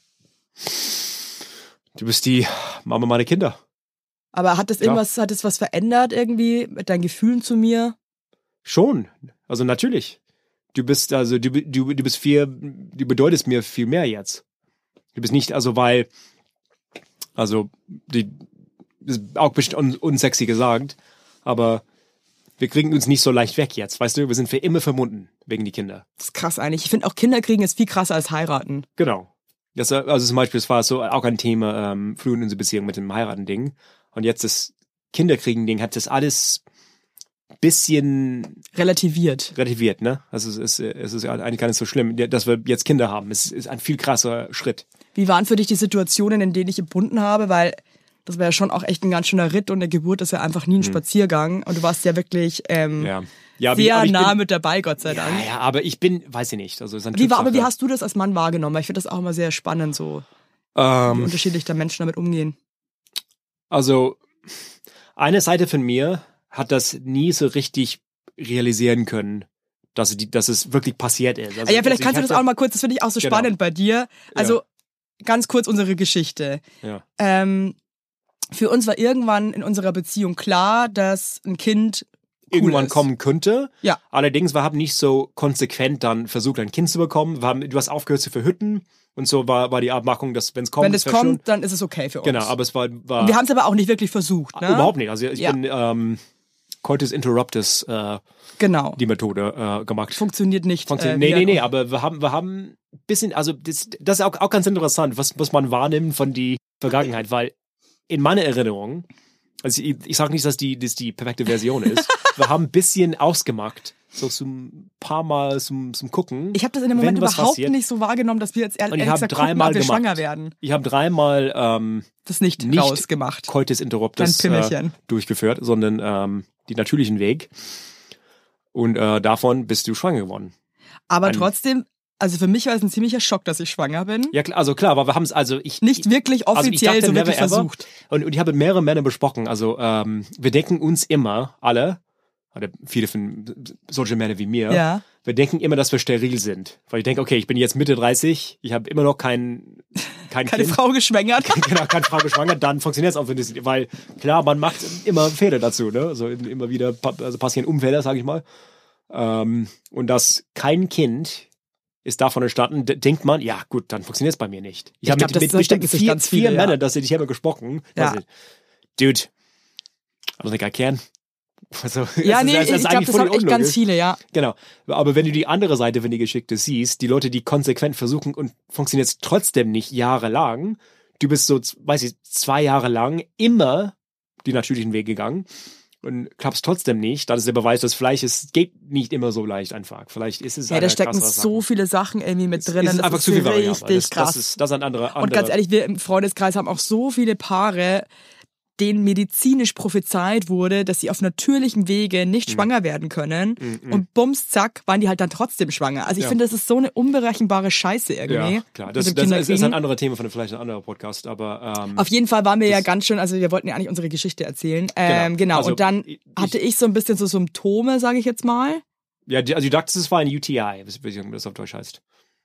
Du bist die Mama meiner Kinder.
Aber hat das irgendwas, hat das was verändert irgendwie mit deinen Gefühlen zu mir?
Schon. Also natürlich. Du bist, also du, du, du bist viel, du bedeutest mir viel mehr jetzt. Du bist nicht, also weil, also, die, das ist auch bestimmt un, unsexy gesagt, aber wir kriegen uns nicht so leicht weg jetzt, weißt du? Wir sind für immer verbunden wegen die Kinder.
Das ist krass eigentlich. Ich finde auch Kinder kriegen ist viel krasser als heiraten.
Genau. Das, also zum Beispiel, das war so auch ein Thema ähm, früher in unserer Beziehung mit dem Heiraten-Ding. Und jetzt das Kinderkriegen-Ding hat das alles bisschen
Relativiert.
relativiert, ne? Also es ist, es ist eigentlich gar nicht so schlimm, dass wir jetzt Kinder haben. Es ist ein viel krasser Schritt.
Wie waren für dich die Situationen, in denen ich gebunden habe? Weil das war ja schon auch echt ein ganz schöner Ritt und eine Geburt ist ja einfach nie ein Spaziergang. Und du warst ja wirklich ähm,
Ja. Ja, aber ich-
sehr
aber ich
nah
bin,
mit dabei, Gott sei Dank.
ja, ja, aber ich bin, weiß ich nicht. Also es ist eine
Wie war, aber wie
Typsache.
hast du das als Mann wahrgenommen? Weil ich finde das auch immer sehr spannend, so wie
ähm,
unterschiedlich da Menschen damit umgehen.
Also eine Seite von mir hat das nie so richtig realisieren können, dass, die, dass es wirklich passiert ist. Also,
Ah ja, vielleicht
also
kannst du
ich
das auch mal kurz, das finde ich auch so
Genau.
spannend bei dir. Also ganz kurz unsere Geschichte.
Ja.
Ähm, für uns war irgendwann in unserer Beziehung klar, dass ein Kind cool
irgendwann
ist.
kommen könnte.
Ja.
Allerdings, wir haben nicht so konsequent dann versucht, ein Kind zu bekommen. Wir haben, du hast aufgehört zu verhüten und so war, war die Abmachung, dass wenn es kommt,
Wenn es
wär schon-
kommt, dann ist es okay für uns.
Genau, aber es war, war
Und wir haben es aber auch nicht wirklich versucht. Ne?
überhaupt nicht. Also ich
Ja.
bin ähm, Coitus Interruptus äh,
Genau.
die Methode äh, gemacht.
Funktioniert nicht.
Funktioniert.
äh,
nee, nee,
wie-
nee, aber wir haben, wir haben ein bisschen, also das, das ist auch, auch ganz interessant, was, was man wahrnimmt von die Vergangenheit, weil in meiner Erinnerung Also ich, ich sage nicht, dass die, dass die perfekte Version ist. Wir haben ein bisschen ausgemacht. So zum paar Mal zum, zum Gucken.
Ich habe das in dem Moment
wenn was
überhaupt
passiert.
nicht so wahrgenommen, dass wir jetzt ehrlich
Und ich habe
gesagt gucken,
dreimal
ob wir
gemacht.
schwanger werden.
Ich habe dreimal ähm,
Das nicht,
nicht
rausgemacht.
Coitus interruptus
Dein Pimmelchen.
äh, durchgeführt, sondern ähm, den natürlichen Weg. Und äh, davon bist du schwanger geworden.
Aber
Ein-
trotzdem, also für mich war es ein ziemlicher Schock, dass ich schwanger bin.
Ja, klar, also klar, aber wir haben es also ich
Nicht wirklich
also ich
offiziell
dachte,
so
never
wirklich
ever.
versucht.
Und, und ich habe mit mehreren Männern besprochen. Also ähm, wir denken uns immer alle, oder viele von solche Männer wie mir,
Ja.
wir denken immer, dass wir steril sind. Weil ich denke, okay, ich bin jetzt Mitte dreißig, ich habe immer noch kein, kein
Keine
kind.
Frau geschwängert.
Genau, keine Frau geschwanger, dann funktioniert es auch, wenn das, weil klar, man macht immer Fehler dazu, ne? Also immer wieder pa- also passieren Unfälle, sage ich mal. Ähm, und dass kein Kind ist davon entstanden, d- denkt man, ja gut, dann funktioniert es bei mir nicht. Ich,
Ich
habe
glaub,
mit,
das-
mit
das
bestimmt
denken sich
vier,
ganz viele,
vier
ja.
Männern, dass ich habe gesprochen.
Ja.
Also, dude, I don't think I can. Also,
Ja,
es
nee,
ist- es ist
ich glaube,
eigentlich
das
voll
haben echt ganz
unlogisch.
viele, ja.
Genau. Aber wenn du die andere Seite, wenn die Geschichte siehst, die Leute, die konsequent versuchen und funktioniert es trotzdem nicht jahrelang, du bist so, weiß ich, zwei Jahre lang immer die natürlichen Weg gegangen und klappst trotzdem nicht, dann ist der Beweis, dass vielleicht es geht nicht immer so leicht einfach. Vielleicht ist es
Ja,
eine
da stecken
krassere
so
Sache.
viele Sachen irgendwie mit drin.
Es ist
Das
einfach
ist
zu viel Variable.
richtig
Das,
krass.
das ist, das ist ein anderer, andere.
Und ganz ehrlich, wir im Freundeskreis haben auch so viele Paare, denen medizinisch prophezeit wurde, dass sie auf natürlichem Wege nicht
Mhm.
schwanger werden können. Und bums, zack, waren die halt dann trotzdem schwanger. Also ich
Ja.
finde, das ist so eine unberechenbare Scheiße irgendwie.
ja, klar. Das,
mit dem
das ist, ist ein
Kinderkriegen.
anderes Thema von vielleicht ein anderer Podcast, aber ähm,
Auf jeden Fall waren wir ja
Das-
ganz schön, also wir wollten ja eigentlich unsere Geschichte erzählen. Ähm,
Genau.
genau,
Also,
und dann
ich-
hatte ich so ein bisschen so Symptome, sage ich jetzt mal.
ja, die- also du dachtest, es war ein U T I, wie wie das auf Deutsch heißt.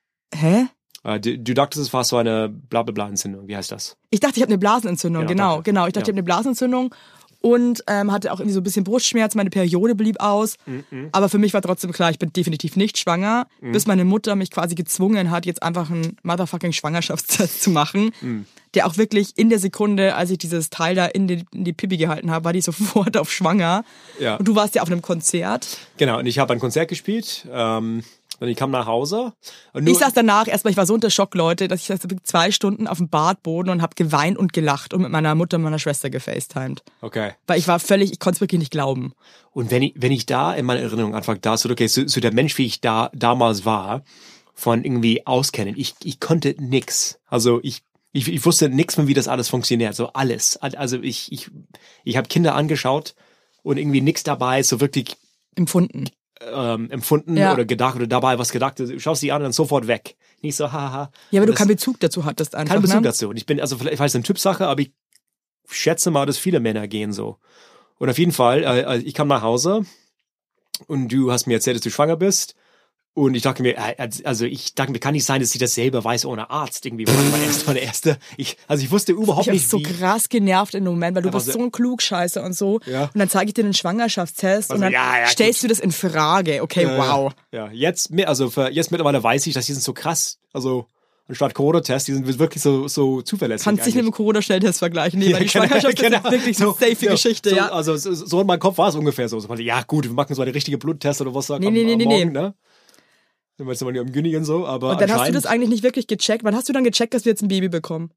Hä?
Äh, Du, du dachtest, es war so eine Blablabla-Entzündung. Wie heißt das?
Ich dachte, ich habe eine Blasenentzündung,
Genau,
genau,
danke.
genau. Ich dachte,
Ja.
ich habe eine Blasenentzündung und ähm, hatte auch irgendwie so ein bisschen Brustschmerz, meine Periode blieb aus.
Mhm.
Aber für mich war trotzdem klar, ich bin definitiv nicht schwanger, bis meine Mutter mich quasi gezwungen hat, jetzt einfach einen motherfucking Schwangerschaftstest zu machen,
Mhm.
der auch wirklich in der Sekunde, als ich dieses Teil da in die, in die Pipi gehalten habe, war die sofort auf schwanger.
Ja.
Und du warst ja auf einem Konzert.
Genau, und ich habe ein Konzert gespielt, ähm, und ich kam nach Hause. Und nur,
Ich saß danach erstmal, ich war so unter Schock, Leute, dass ich saß wirklich zwei Stunden auf dem Badboden und habe geweint und gelacht und mit meiner Mutter und meiner Schwester gefacetimed.
Okay.
Weil ich war völlig, ich konnte es wirklich nicht glauben.
Und wenn ich, wenn ich da in meiner Erinnerung anfange, da so, okay, so, so der Mensch, wie ich da damals war, von irgendwie auskennen, ich, ich konnte nix. Also ich, ich, ich wusste nix von, wie das alles funktioniert, so alles. Also ich, ich, ich habe Kinder angeschaut und irgendwie nix dabei, so wirklich
Empfunden.
ähm, empfunden
Ja.
oder gedacht oder dabei was gedacht. Du schaust die an und dann sofort weg. Nicht so, haha.
Ja, aber
Und
du
das-
keinen Bezug dazu hattest einfach.
keinen Bezug
ne?
dazu. Und ich bin, also vielleicht, vielleicht ist es eine Typsache, aber ich schätze mal, dass viele Männer gehen so. Und auf jeden Fall, äh, ich kam nach Hause und du hast mir erzählt, dass du schwanger bist. Und ich dachte mir, äh, also ich dachte mir, kann nicht sein, dass sie das selber weiß ohne Arzt irgendwie. Das war meine erste, meine erste. Ich, also ich wusste überhaupt
Ich habe
nicht,
so
wie.
krass genervt in dem Moment, weil du
Aber
warst
so-
so ein Klugscheißer und so.
Ja.
Und dann zeige ich dir den Schwangerschaftstest
Also,
und dann
ja, ja,
stellst du das in Frage. Okay,
Ja,
wow.
Ja, jetzt, mi- also für, jetzt mittlerweile weiß ich, dass die sind so krass. Also anstatt Corona-Test, die sind wirklich so, so zuverlässig.
Kannst dich nicht mit dem Corona-Schnelltest vergleichen. Nee, weil die
genau,
Schwangerschaft
genau.
ist wirklich eine
So,
safe
ja,
Geschichte,
so,
ja.
Also so, so in meinem Kopf war es ungefähr so. so man, ja gut, wir machen so eine richtige Bluttest oder was.
Nee,
am,
nee, nee,
am
nee,
Morgen,
nee.
ne? Sind wir jetzt mal am Günnigen so, aber
Und dann hast du
anscheinend-
das eigentlich nicht wirklich gecheckt. Wann hast du dann gecheckt, dass wir jetzt ein Baby bekommen?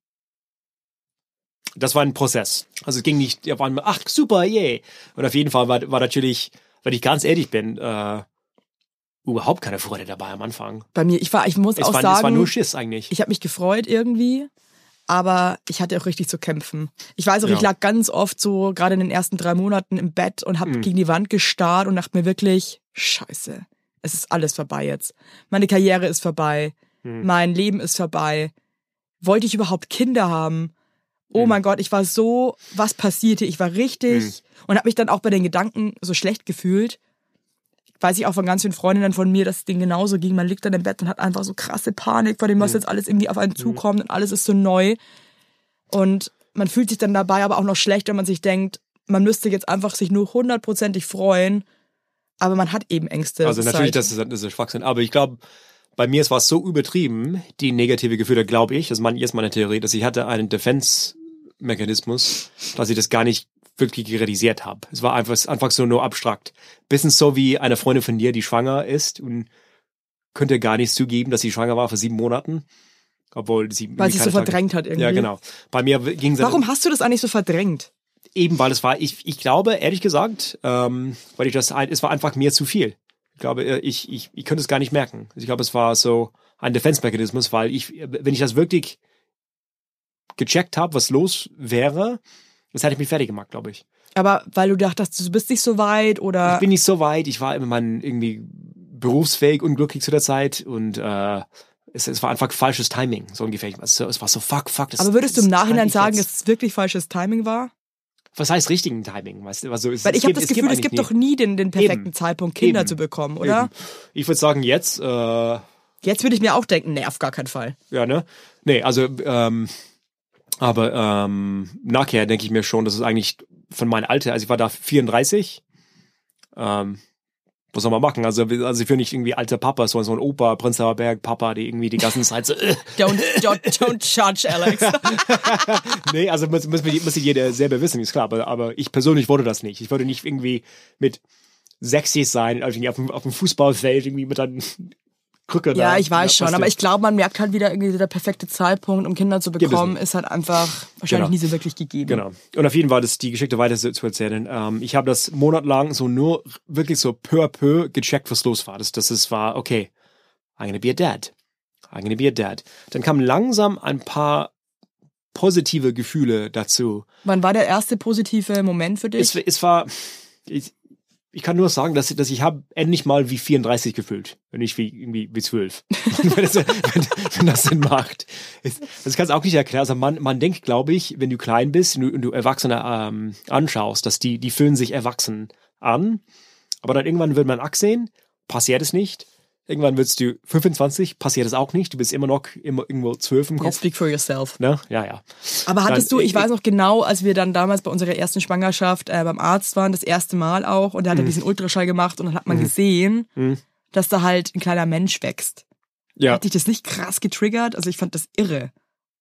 das war ein Prozess. Also es ging nicht auf einmal, ach super, yay. Und auf jeden Fall war, war natürlich, wenn ich ganz ehrlich bin, äh, überhaupt keine Freude dabei am Anfang.
Bei mir, ich war, ich muss
Es
auch
war,
sagen,
es war nur Schiss eigentlich.
ich habe mich gefreut irgendwie, aber ich hatte auch richtig zu kämpfen. Ich weiß auch,
Ja.
ich lag ganz oft so, gerade in den ersten drei Monaten im Bett und habe
Mhm.
gegen die Wand gestarrt und dachte mir wirklich, scheiße, es ist alles vorbei jetzt. Meine Karriere ist vorbei,
Mhm.
mein Leben ist vorbei. Wollte ich überhaupt Kinder haben? Oh
Mhm.
mein Gott, ich war so, was passierte? Ich war richtig
Mhm.
und habe mich dann auch bei den Gedanken so schlecht gefühlt. Weiß ich auch von ganz vielen Freundinnen von mir, dass es denen genauso ging. Man liegt dann im Bett und hat einfach so krasse Panik vor dem, was
Mhm.
jetzt alles irgendwie auf einen zukommt und alles ist so neu. Und man fühlt sich dann dabei aber auch noch schlecht, wenn man sich denkt, man müsste jetzt einfach sich nur hundertprozentig freuen, aber man hat eben Ängste.
Also
ist
natürlich,
halt-
das ist, das ist Schwachsinn. Aber ich glaube, bei mir war es so übertrieben, die negative Gefühle, glaube ich, das ist mein- jetzt meine Theorie, dass ich hatte einen Defense-Mechanismus, dass ich das gar nicht wirklich realisiert habe. Es war einfach, einfach so nur abstrakt. Bisschen so wie eine Freundin von dir, die schwanger ist und könnte gar nicht zugeben, dass sie schwanger war für sieben Monaten. Obwohl sie
Weil sie es so
keine Tage-
verdrängt hat irgendwie.
Ja, genau. Bei mir ging es
Warum hast du das eigentlich so verdrängt?
eben, weil es war, ich, ich glaube, ehrlich gesagt, ähm, weil ich das, ein, es war einfach mir zu viel. Ich glaube, ich, ich, ich könnte es gar nicht merken. Also ich glaube, es war so ein Defense-Mechanismus, weil ich, wenn ich das wirklich gecheckt habe, was los wäre, das hätte ich mich fertig gemacht, glaube ich.
Aber weil du dachtest, du bist nicht so weit oder...
Ich bin nicht so weit, ich war immer mein, irgendwie berufsfähig, unglücklich zu der Zeit und äh, es, es war einfach falsches Timing, so ungefähr. Es, es war so, fuck, fuck. Das,
Aber würdest du im
das
Nachhinein
kann ich
sagen,
jetzt-
dass es wirklich falsches Timing war?
Was heißt richtigen Timing? Weißt du? Also es,
Weil
es
ich habe
gibt-
das Gefühl, es
eigentlich
gibt
nie-
doch nie den, den perfekten
Eben.
Zeitpunkt, Kinder
Eben.
zu bekommen, oder?
Eben. Ich würde sagen, jetzt, äh, ja,
Jetzt würde ich mir auch denken, nee, auf gar keinen Fall.
ne? Nee, also, ähm, aber ähm, nachher denke ich mir schon, dass es eigentlich von meinem Alter, also ich war da vierunddreißig, ähm, was soll man machen? Also, also ich bin nicht irgendwie alter Papa, so so ein Opa, Prenzlauer Berg Papa, die irgendwie die ganze Zeit so, äh,
Don't, don't, don't judge, Alex.
nee, also muss, muss, muss jeder selber wissen, ist klar, aber, aber ich persönlich wollte das nicht. Ich wollte nicht irgendwie mit sechzig sein, also irgendwie auf dem, auf dem Fußballfeld irgendwie mit einem Krücke da.
Ja, ich weiß schon,
weißt du?
aber ich glaube, man merkt halt wieder irgendwie, der perfekte Zeitpunkt, um Kinder zu
es
bekommen,
nicht.
ist halt einfach wahrscheinlich
Genau.
nie so wirklich gegeben.
Genau. Und auf jeden Fall, das die Geschichte weiter zu, zu erzählen. Ähm, ich habe das monatelang so nur wirklich so peu à peu gecheckt, was los war. Das, das ist, war, okay, I'm gonna be a dad. I'm gonna be a dad. Dann kamen langsam ein paar positive Gefühle dazu.
Wann war der erste positive Moment für dich?
Es, es war, ich, ich kann nur sagen, dass, dass ich habe endlich mal wie vierunddreißig gefühlt, wenn nicht wie irgendwie wie zwölf. wenn, das, wenn, wenn das Sinn macht. Es, das kannst du auch nicht erklären. Also man, man denkt, glaube ich, wenn du klein bist und du, und du Erwachsene ähm, anschaust, dass die, die fühlen sich erwachsen an. Aber dann irgendwann wird man achtzehn, passiert es nicht. Irgendwann wirst du fünfundzwanzig, passiert es auch nicht. Du bist immer noch immer irgendwo zwölf im
Yeah,
Kopf.
speak for yourself.
Ne? Ja, ja.
Aber hattest
Dann-
du, ich weiß noch genau, als wir dann damals bei unserer ersten Schwangerschaft äh, beim Arzt waren, das erste Mal auch, und da hat er diesen Ultraschall gemacht und dann hat man gesehen,
Mhm.
dass da halt ein kleiner Mensch wächst.
Ja.
Hat dich das nicht krass getriggert? Also ich fand das irre.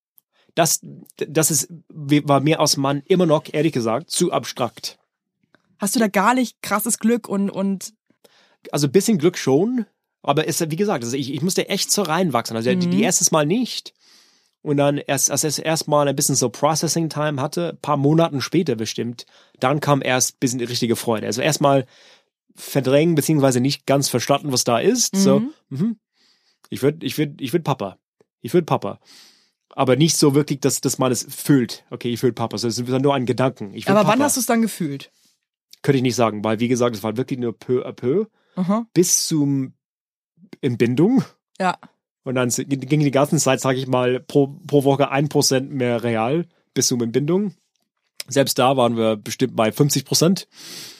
Das, das ist, war mir aus Mann immer noch, ehrlich gesagt, zu abstrakt.
Hast du da gar nicht krasses Glück und, und
Also ein bisschen Glück schon, aber es, wie gesagt, also ich, ich musste echt so reinwachsen. Also die, die erstes Mal nicht. Und dann erst, als es erstmal ein bisschen so Processing Time hatte, ein paar Monaten später bestimmt, dann kam erst ein bisschen die richtige Freude. Also erstmal verdrängen, beziehungsweise nicht ganz verstanden, was da ist. So, mhm. ich würde, ich würde, ich würde Papa. Ich würde Papa. Aber nicht so wirklich, dass, dass man es fühlt. Okay, ich will Papa. Das ist nur ein Gedanken. Ich will
aber
Papa.
wann hast du es dann gefühlt?
Könnte ich nicht sagen, weil, wie gesagt, es war wirklich nur peu à peu
Aha.
bis zum Entbindung.
Ja.
Und dann ging die ganze Zeit, sage ich mal, pro, pro Woche ein Prozent mehr real bis zur Entbindung. Selbst da waren wir bestimmt bei fünfzig Prozent.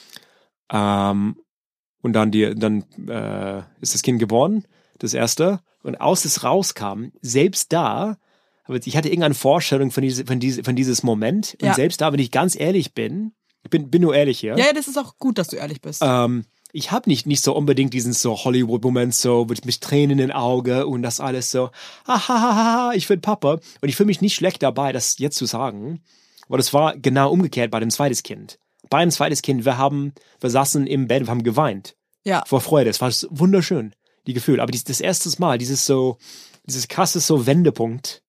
Ähm, und dann, die, dann äh, ist das Kind geboren, das erste. Und aus es rauskam, selbst da, aber ich hatte irgendeine Vorstellung von, diese, von, diese, von dieses Moment. Und
Ja.
selbst da, wenn ich ganz ehrlich bin, ich bin, bin nur ehrlich hier.
Ja, ja, das ist auch gut, dass du ehrlich bist.
Ähm, ich habe nicht, nicht so unbedingt diesen so Hollywood-Moment so mit, mit Tränen in den Augen und das alles so, hahaha, ich bin Papa. Und ich fühle mich nicht schlecht dabei, das jetzt zu sagen, weil das war genau umgekehrt bei dem zweites Kind. Bei dem zweites Kind, wir haben, wir saßen im Bett, wir haben geweint
ja.
vor Freude. Es war so wunderschön, die Gefühle. Aber dies, das erste Mal, dieses so, dieses krasse so Wendepunkt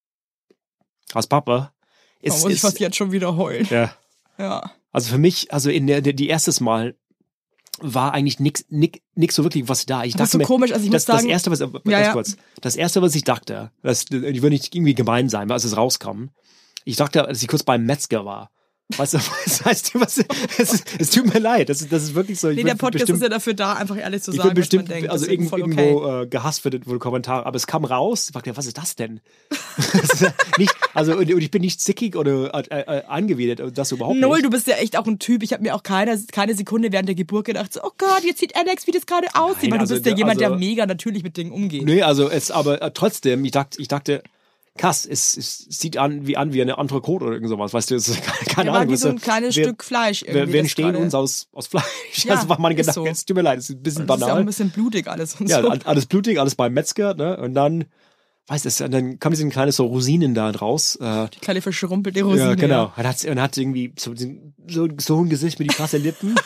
als Papa,
Da
ist,
muss ich
ist
fast jetzt schon wieder heulen.
ja.
Ja.
Also für mich, also in der, der die erstes Mal war eigentlich nix, nix, nix so wirklich was da. Ich
Aber
dachte
so
mir,
komisch, also ich
das,
muss sagen-
das erste, was, ganz
Ja, ja.
kurz, das erste, was ich dachte, das, ich würde nicht irgendwie gemein sein, als es rauskam. Ich dachte, als ich kurz beim Metzger war. Weißt du, was heißt, was, es, es tut mir leid, das, ist- das ist wirklich so. Ich
Nee,
würd
der Podcast
bestimmt,
ist ja dafür da, einfach ehrlich zu
ich
sagen,
bin bestimmt,
was man denkt.
also
Deswegen
irgendwo,
voll okay.
irgendwo äh, gehasst wird wohl Kommentare, aber es kam raus, ich dachte, was ist das denn? Das ist ja nicht, also, und, und ich bin nicht zickig oder äh, äh, angewidert, das überhaupt
Null,
nicht.
du bist ja echt auch ein Typ. Ich habe mir auch keine, keine Sekunde während der Geburt gedacht, so, oh Gott, jetzt sieht Alex, wie das gerade aussieht.
Nein,
Weil du
also
bist ja
der-
jemand,
also-
der mega natürlich mit Dingen umgeht.
Nee, also es, aber äh, trotzdem, ich dachte, ich dachte, krass, es, es sieht an wie an wie eine andere Code oder irgend sowas, weißt du, es ist keine, keine
Der war
Ahnung.
wie
weißt
so
du,
ein kleines
wir,
Stück Fleisch
Wir,
irgendwie.
wir
das
entstehen
gerade-
uns aus, aus Fleisch.
Ja,
das war mein
ist
Gedanke.
so.
Es tut mir leid, es ist ein bisschen
Das ist ja auch ein
banal.
bisschen blutig alles und
Ja,
so.
alles blutig, alles beim Metzger, ne? Und dann, weißt du, dann kam diese kleine so Rosinen da raus. Äh,
Die kleine verschrumpelte Rosine.
ja, genau.
Ja.
Und hat, und hat irgendwie so, so, so ein Gesicht mit die krasse Lippen.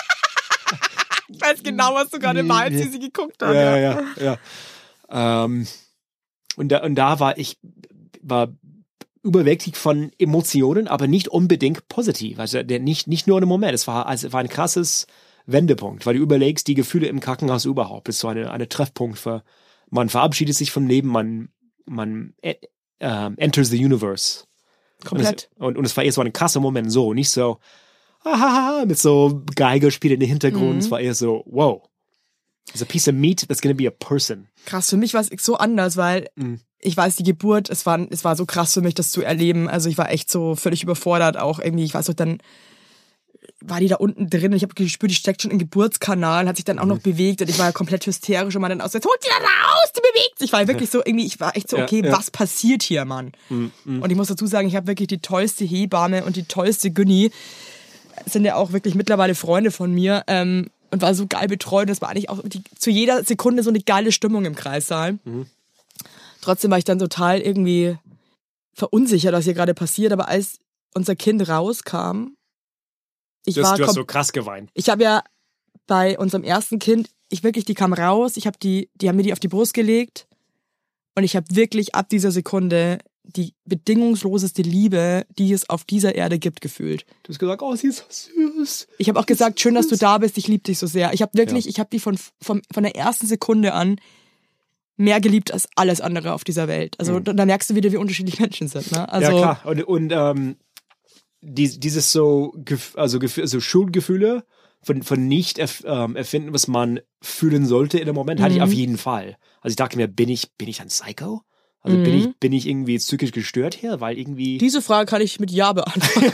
Ich weiß genau, was du gerade meinst, wie sie geguckt hat.
ja, ja, ja. Ähm, und, da, und da war ich, war überwältigt von Emotionen, aber nicht unbedingt positiv. Also der, nicht, nicht nur im Moment. Es war, also, es war ein krasses Wendepunkt, weil du überlegst, die Gefühle im Krankenhaus überhaupt. Es ist so eine, eine Treffpunkt für, man verabschiedet sich vom Leben, man, man äh, äh, enters the universe.
Komplett.
Und es, und, und es war eher so ein krasser Moment, so, nicht so, ahaha, mit so Geigerspielen im Hintergrund. Mhm. Es war eher so, wow. It's a piece of meat that's gonna be a person.
Krass, für mich war es so anders, weil mhm. ich weiß, die Geburt, es war, es war so krass für mich, das zu erleben. Also ich war echt so völlig überfordert auch irgendwie. Ich weiß auch, dann war die da unten drin und ich habe gespürt, die steckt schon im Geburtskanal, hat sich dann auch noch bewegt und ich war ja komplett hysterisch und man dann aus, jetzt holt die da raus, die bewegt sich. Ich war wirklich so irgendwie, ich war echt so, okay, ja, ja. was passiert hier, Mann? Mhm. Und ich muss dazu sagen, ich habe wirklich die tollste Hebamme und die tollste Günni. Sind ja auch wirklich mittlerweile Freunde von mir, ähm, und war so geil betreut. Das war eigentlich auch die, zu jeder Sekunde so eine geile Stimmung im Kreissaal. Mhm. Trotzdem war ich dann total irgendwie verunsichert, was hier gerade passiert. Aber als unser Kind rauskam, ich
du hast,
war
du hast so krass geweint.
Ich habe ja bei unserem ersten Kind, ich wirklich, die kam raus, ich habe die, die haben mir die auf die Brust gelegt und ich habe wirklich ab dieser Sekunde die bedingungsloseste Liebe, die es auf dieser Erde gibt, gefühlt.
Du hast gesagt, oh, sie ist so süß.
Ich habe auch gesagt, schön, dass du da bist, ich liebe dich so sehr. Ich habe wirklich, ja. ich habe die von, von, von der ersten Sekunde an mehr geliebt als alles andere auf dieser Welt. Also mhm. da, da merkst du wieder, wie unterschiedlich Menschen sind. Ne? Also,
ja, klar. Und, und ähm, die, dieses so, also, also Schuldgefühle von, von nicht erf, ähm, erfinden, was man fühlen sollte in dem Moment, mhm. hatte ich auf jeden Fall. Also ich dachte mir, bin ich, bin ich ein Psycho? Also mhm. bin ich bin ich irgendwie psychisch gestört hier, weil irgendwie...
Diese Frage kann ich mit Ja beantworten.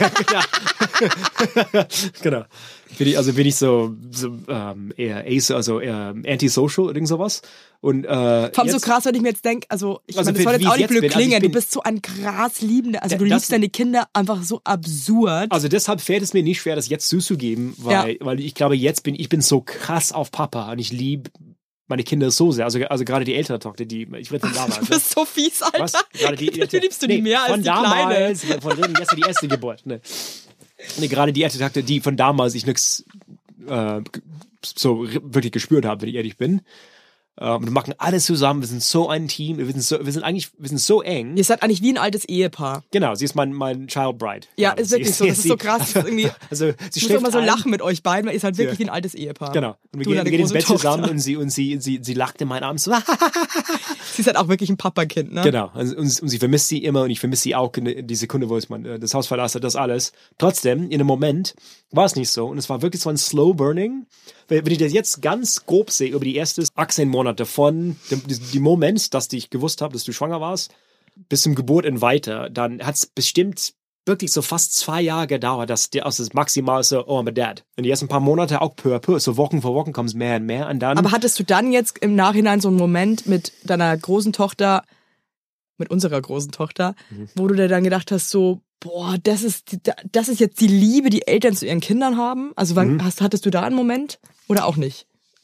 Genau. Bin ich, also bin ich so, so ähm, eher ace, also eher antisocial oder irgend sowas. Und, äh,
Vor allem so krass, wenn ich mir jetzt denke, also ich also meine, das soll jetzt auch nicht blöd bin, klingen, also bin, du bist so ein grasliebender, also du das, liebst deine Kinder einfach so absurd.
Also deshalb fällt es mir nicht schwer, das jetzt zuzugeben, weil, ja. weil ich glaube, jetzt bin ich bin so krass auf Papa und ich liebe meine Kinder so sehr, also, also gerade die ältere Tochter, die, ich rede von damals.
Du bist so fies, Alter.
Was? Gerade die,
die, die liebst du die nee, mehr als die
damals,
Kleine.
Von damals, jetzt die erste Geburt. Ne. Ne, gerade die ältere Tochter, die von damals ich nichts äh, so wirklich gespürt habe, wenn ich ehrlich bin. Ähm, wir machen alles zusammen, wir sind so ein Team, wir sind so, wir sind eigentlich, wir sind so eng.
Ihr seid eigentlich wie ein altes Ehepaar.
Genau, sie ist mein, mein Child Bride.
Ja, ist wirklich so, das ist so krass.
Also,
irgendwie,
also, sie
ich muss immer so lachen mit euch beiden, weil ihr seid wirklich ja. wie ein altes Ehepaar.
Genau. Und wir du gehen, wir gehen ins Bett Tochter. zusammen und sie, und sie, sie, sie lacht in meinen Arm so.
Sie ist halt auch wirklich ein Papakind, ne?
Genau. Und, und sie vermisst sie immer und ich vermisse sie auch in die Sekunde, wo ich mein, das Haus verlasse, das alles. Trotzdem, in dem Moment war es nicht so und es war wirklich so ein Slow Burning. Wenn ich das jetzt ganz grob sehe, über die ersten achtzehn Monate von dem, dem Moment, dass ich gewusst habe, dass du schwanger warst, bis zum Geburt und weiter, dann hat es bestimmt wirklich so fast zwei Jahre gedauert, dass der aus das maximal so, oh, I'm a dad. Und die ersten paar Monate auch peu à peu, so Wochen vor Wochen kommt es mehr und mehr und dann...
Aber hattest du dann jetzt im Nachhinein so einen Moment mit deiner großen Tochter, mit unserer großen Tochter, mhm. wo du dir dann gedacht hast, so, boah, das ist, das ist jetzt die Liebe, die Eltern zu ihren Kindern haben? Also wann, mhm. hast, hattest du da einen Moment oder auch nicht?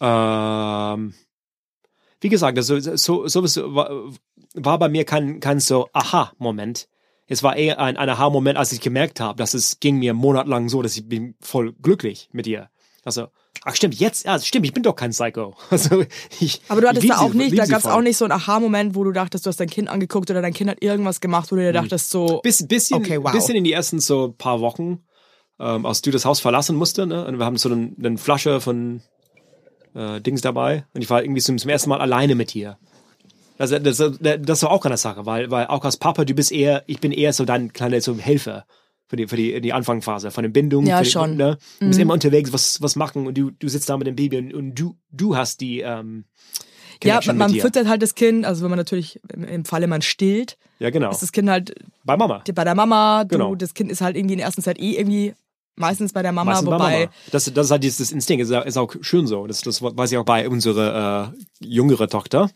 Ähm, wie gesagt, also, so, sowas war, war bei mir kein, kein so Aha-Moment. Es war eher ein, ein Aha-Moment, als ich gemerkt habe, dass es ging mir monatelang so, dass ich bin voll glücklich mit ihr. Also, ach stimmt, jetzt, ja, stimmt, ich bin doch kein Psycho. Also, ich,
Aber du hattest da auch
sie,
nicht, da gab es auch nicht so einen Aha-Moment, wo du dachtest, du hast dein Kind angeguckt oder dein Kind hat irgendwas gemacht, wo du dir dachtest so,
Biss, bisschen,
okay, wow.
Bisschen in die ersten so paar Wochen, ähm, als du das Haus verlassen musste, ne? Und wir haben so eine, eine Flasche von äh, Dings dabei und ich war irgendwie zum, zum ersten Mal alleine mit ihr. Das, das, das, das war auch eine Sache, weil, weil auch als Papa, du bist eher, ich bin eher so dein kleiner so Helfer für die, für die, die Anfangsphase, von den Bindungen.
Ja,
für die,
schon.
Ne? Du bist
mhm.
immer unterwegs, was, was machen und du, du sitzt da mit dem Baby und, und du, du hast die, ähm,
ja, man, man füttert halt das Kind, also wenn man natürlich, im Falle man stillt,
ja, genau.
ist das Kind halt
bei Mama.
Bei der Mama, du,
genau.
Das Kind ist halt irgendwie in der ersten Zeit eh irgendwie meistens bei der Mama,
meistens
wobei...
Bei Mama. Das, das ist halt dieses Instinkt, ist, ist auch schön so. Das, das weiß ich auch bei unserer äh, jüngere Tochter.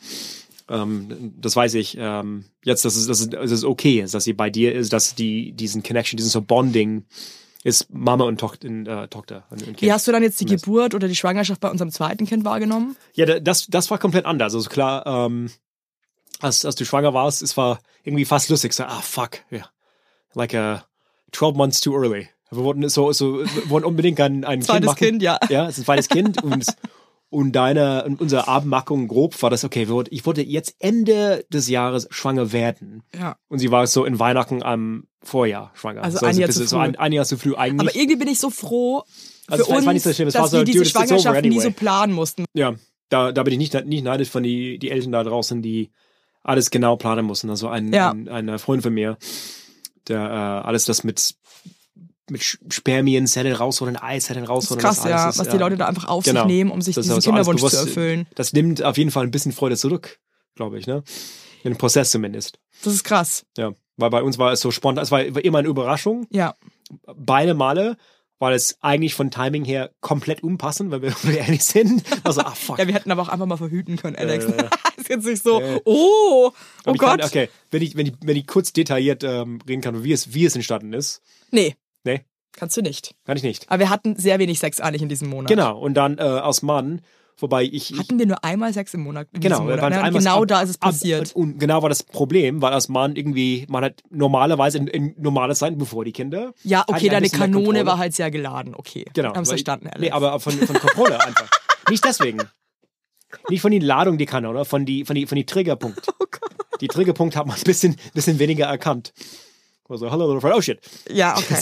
Ähm, das weiß ich ähm, jetzt, dass es, dass, es, dass es okay ist, dass sie bei dir ist, dass die diesen Connection, diesen so Bonding ist Mama und Tochter. Äh, Tochter und kind.
Wie hast du dann jetzt die Geburt oder die Schwangerschaft bei unserem zweiten Kind wahrgenommen?
Ja, das, das war komplett anders. Also klar, ähm, als, als du schwanger warst, es war irgendwie fast lustig. So, ah, fuck, yeah. Like a twelve months too early. Wir wollten so, so, wir wollten unbedingt ein, ein
Zweites
Kind machen.
Kind, ja.
Ja, es ist ein zweites Kind und Und deine, und unsere Abmachung grob war das, okay, wir wollt- ich wollte jetzt Ende des Jahres schwanger werden.
Ja.
Und sie war so in Weihnachten am Vorjahr schwanger.
Also
so,
ein Jahr
bisschen-
zu
so
früh.
ein, ein Jahr zu früh eigentlich.
Aber irgendwie bin ich so froh für
Also es war- es
uns,
war nicht so schlimm, es
dass
war so,
wir diese
dude, it's over
Schwangerschaften nie
anyway.
so planen mussten.
Ja, da, da bin ich nicht, nicht neidisch von die, die Eltern da draußen, die alles genau planen mussten. Also ein,
Ja.
ein, ein Freund von mir, der äh, alles das mit, mit Spermienzellen rausholen, Eizellen
Das ist
rausholen.
krass,
das alles
ja,
ist,
was die Leute da einfach auf
Genau.
sich nehmen, um sich
Das ist
diesen
also alles
Kinderwunsch zu
bewusst.
erfüllen.
Das nimmt auf jeden Fall ein bisschen Freude zurück, glaube ich, ne? In den Prozess zumindest.
Das ist krass.
Ja, weil bei uns war es so spontan, es war immer eine Überraschung.
Ja.
Beide Male, weil es eigentlich von Timing her komplett unpassend, weil wir wenn wir ehrlich sind. Also, ah, fuck.
Ja, wir hätten aber auch einfach mal verhüten können, Alex.
Ja, ja, ja.
ist jetzt nicht so,
Ja, ja.
oh, oh
Aber ich
Gott.
Kann, okay, wenn ich, wenn ich, wenn ich kurz detailliert ähm, reden kann, wie es, wie es entstanden ist.
Nee.
Nee,
Kannst du nicht.
kann ich nicht.
Aber wir hatten sehr wenig Sex eigentlich in diesem Monat.
Genau, und dann äh, aus Mann, wobei ich... ich
Hatten wir nur einmal Sex im Monat? In
genau,
diesem
wir
Monat,
waren
ne? Und
einmal
genau
ab-
da ist es
ab-
passiert.
Und genau war das Problem, weil als Mann irgendwie, man hat normalerweise in, in normale Zeiten, bevor die Kinder...
Ja,
hatte
okay,
ich ein
deine
bisschen mehr
Kanone
Kontrolle.
war halt sehr geladen. Okay,
Genau.
haben es
weil-
verstanden, Alex.
Nee, aber von, von Kontrolle einfach. Nicht deswegen. Nicht von die Ladung, die Kanone, von die, von die, von die Triggerpunkt.
Oh Gott.
Die Triggerpunkt hat man ein bisschen, bisschen weniger erkannt. Also, hello, little friend, oh shit.
Ja, okay.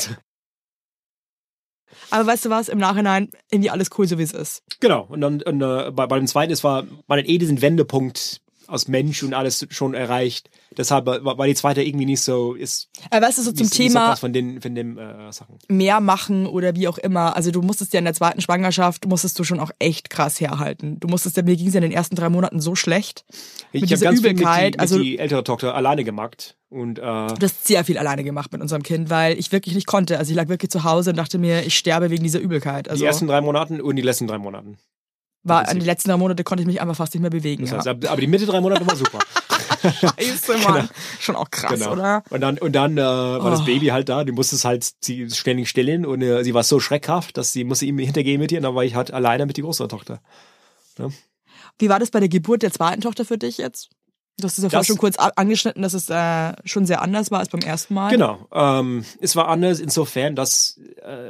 Aber weißt du was, im Nachhinein irgendwie alles cool, so wie es ist.
Genau. Und dann und, äh, bei, bei dem zweiten, es war, man hat eh diesen Wendepunkt aus Mensch und alles schon erreicht. Deshalb war, war die zweite irgendwie nicht so, ist,
Aber weißt du, so zum
nicht, nicht so
Thema
krass von den, von den äh, Sachen.
mehr machen oder wie auch immer. Also du musstest ja in der zweiten Schwangerschaft, musstest du schon auch echt krass herhalten. Du musstest ja, mir ging es ja in den ersten drei Monaten so schlecht.
Ich
Mit
habe
dieser
ganz viel
Übelkeit,
mit die,
also-
mit die ältere Tochter alleine gemacht. Und äh,
Du hast sehr viel alleine gemacht mit unserem Kind, weil ich wirklich nicht konnte. Also ich lag wirklich zu Hause und dachte mir, ich sterbe wegen dieser Übelkeit. Also
die ersten drei Monaten und die letzten drei Monaten.
war an die letzten drei Monate konnte ich mich einfach fast nicht mehr bewegen.
Das
Ja.
heißt, aber die Mitte drei Monate war super.
Scheiße, Mann. Schon auch krass,
Genau.
oder?
Und dann, und dann äh, war das
Oh.
Baby halt da, die musste es halt sie ständig stillen und äh, sie war so schreckhaft, dass sie musste ihm hintergehen mit ihr und dann war ich halt alleine mit die große Tochter.
Wie war das bei der Geburt der zweiten Tochter für dich jetzt? Du hast es ja vorhin
Das-
schon kurz a- angeschnitten, dass es äh, schon sehr anders war als beim ersten Mal.
Genau. Ähm, es war anders insofern, dass äh,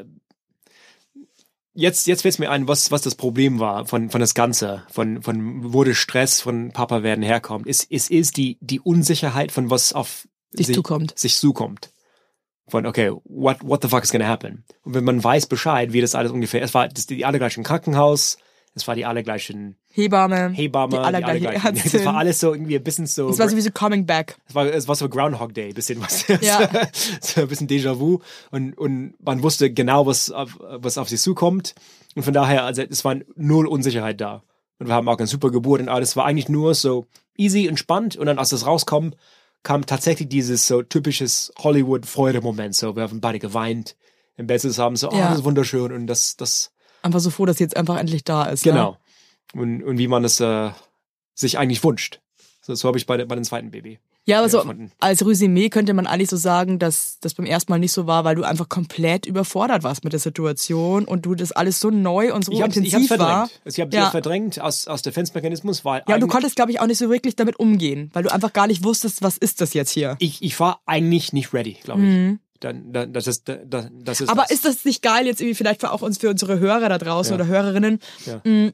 jetzt, jetzt fällt es mir ein, was, was das Problem war von, von das Ganze, von, von wo der Stress von Papa werden herkommt. Es, es ist die, die Unsicherheit von was auf
Dich
sich,
zukommt.
sich zukommt. Von, okay, what, what the fuck is gonna happen? Und wenn man weiß Bescheid, wie das alles ungefähr, es war das, die alle gleichen Krankenhaus, es war die alle gleichen
Hebamme,
Hebamme,
die allergleiche
gleichen.
Ärztin.
Es war alles so irgendwie ein bisschen so.
Es war sowieso Coming Back.
Es war, es war so Groundhog Day, bisschen was.
Ja.
So ein bisschen Déjà-vu. Und, und man wusste genau, was auf, was auf sie zukommt. Und von daher, also es war null Unsicherheit da. Und wir haben auch eine super Geburt und alles. Es war eigentlich nur so easy, entspannt. Und dann, als das rauskommt, kam tatsächlich dieses so typisches Hollywood-Freude-Moment. So, wir haben beide geweint. Im Bett zusammen, so, oh,
Ja.
das ist wunderschön. Und das, das,
Einfach so froh, dass sie jetzt einfach endlich da ist. Ne?
genau. Und, und wie man es äh, sich eigentlich wünscht. So, so habe ich bei, der- bei dem zweiten Baby.
Ja, aber
Ja,
so
von-
als Resümee könnte man eigentlich so sagen, dass das beim ersten Mal nicht so war, weil du einfach komplett überfordert warst mit der Situation und du das alles so neu und so
Ich habe ich
intensiv
hab's
war.
verdrängt. Ich habe
Ja.
ja. verdrängt aus, aus Defense-Mechanismus, weil
Ja, und du
eigentlich-
konntest, glaube ich, auch nicht so wirklich damit umgehen, weil du einfach gar nicht wusstest, was ist das jetzt hier.
ich, ich war eigentlich nicht ready, glaube ich. Dann, dann, das ist, das, das ist
Mhm. Aber
das.
ist das nicht geil jetzt irgendwie vielleicht für auch uns, für unsere Hörer da draußen
Ja.
oder Hörerinnen,
Ja.
mh,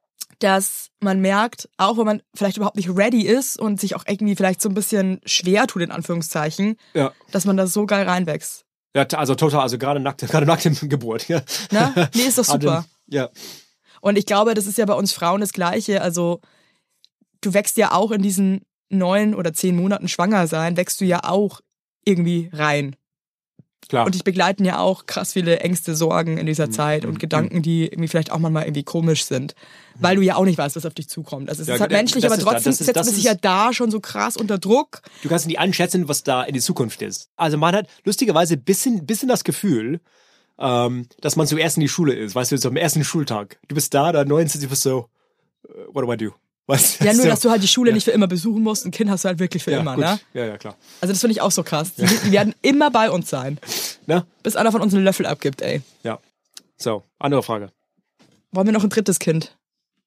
dass man merkt, auch wenn man vielleicht überhaupt nicht ready ist und sich auch irgendwie vielleicht so ein bisschen schwer tut, in Anführungszeichen,
ja.
dass man da so geil reinwächst.
Ja, t- also total, also gerade nach, gerade nach dem Geburt. Ja.
Ne? Nee, ist doch super.
Ja,
Und ich glaube, das ist ja bei uns Frauen das Gleiche. Also du wächst ja auch in diesen neun oder zehn Monaten schwanger sein, wächst du ja auch irgendwie rein.
klar.
Und dich begleiten ja auch krass viele Ängste, Sorgen in dieser Zeit und Gedanken, die irgendwie vielleicht auch manchmal irgendwie komisch sind. Weil du ja auch nicht weißt, was auf dich zukommt. Also es
Ja,
ist halt
das
menschlich,
ist
aber
da-
trotzdem
das ist-
setzt man
das
sich
ist-
ja da schon so krass unter Druck.
Du kannst nicht einschätzen, was da in die Zukunft ist. Also man hat lustigerweise ein bisschen, bisschen das Gefühl, ähm, dass man zuerst in die Schule ist. Weißt du, so am ersten Schultag. Du bist da, da neunzehn, du bist so, uh, what do I do? Weißt
Ja, nur,
so.
dass du halt die Schule
Ja.
nicht für immer besuchen musst. Ein Kind hast du halt wirklich für
ja,
immer,
gut.
ne?
Ja, ja, klar.
Also das finde ich auch so krass. Die, die werden immer bei uns sein.
Ne?
Bis einer von uns einen Löffel abgibt, ey.
Ja. So, andere Frage.
Wollen wir noch ein drittes Kind?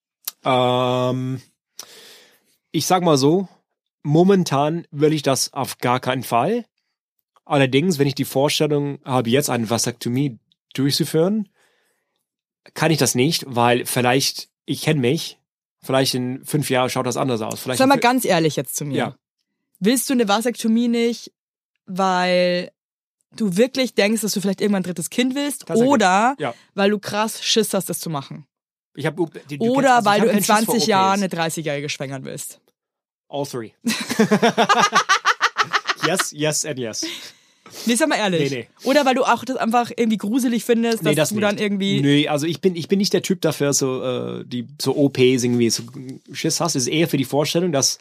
Ähm, ich sag mal so, momentan will ich das auf gar keinen Fall. Allerdings, wenn ich die Vorstellung habe, jetzt eine Vasektomie durchzuführen, kann ich das nicht, weil vielleicht ich kenne mich. Vielleicht in fünf Jahren schaut das anders aus. Vielleicht
Sag mal
in fü-
ganz ehrlich jetzt zu mir.
Ja.
Willst du eine Vasektomie nicht, weil du wirklich denkst, dass du vielleicht irgendwann ein drittes Kind willst?
Tatsächlich.
Oder
Ja.
weil du krass Schiss hast, das zu machen?
Ich hab, die, du
Oder
kennst- also
weil
ich
du
hab
in
keinen Schiss vor
zwanzig
O Ps.
Jahren eine dreißigjährige schwängern willst?
All three. Yes, yes and yes.
Nee, sag mal ehrlich.
Nee, nee.
Oder weil du auch das einfach irgendwie gruselig findest, dass
Nee, das
du
nicht.
dann irgendwie...
Nö, also ich bin, ich bin nicht der Typ dafür, so, äh, die, so O Ps irgendwie so Schiss hast. Es ist eher für die Vorstellung, dass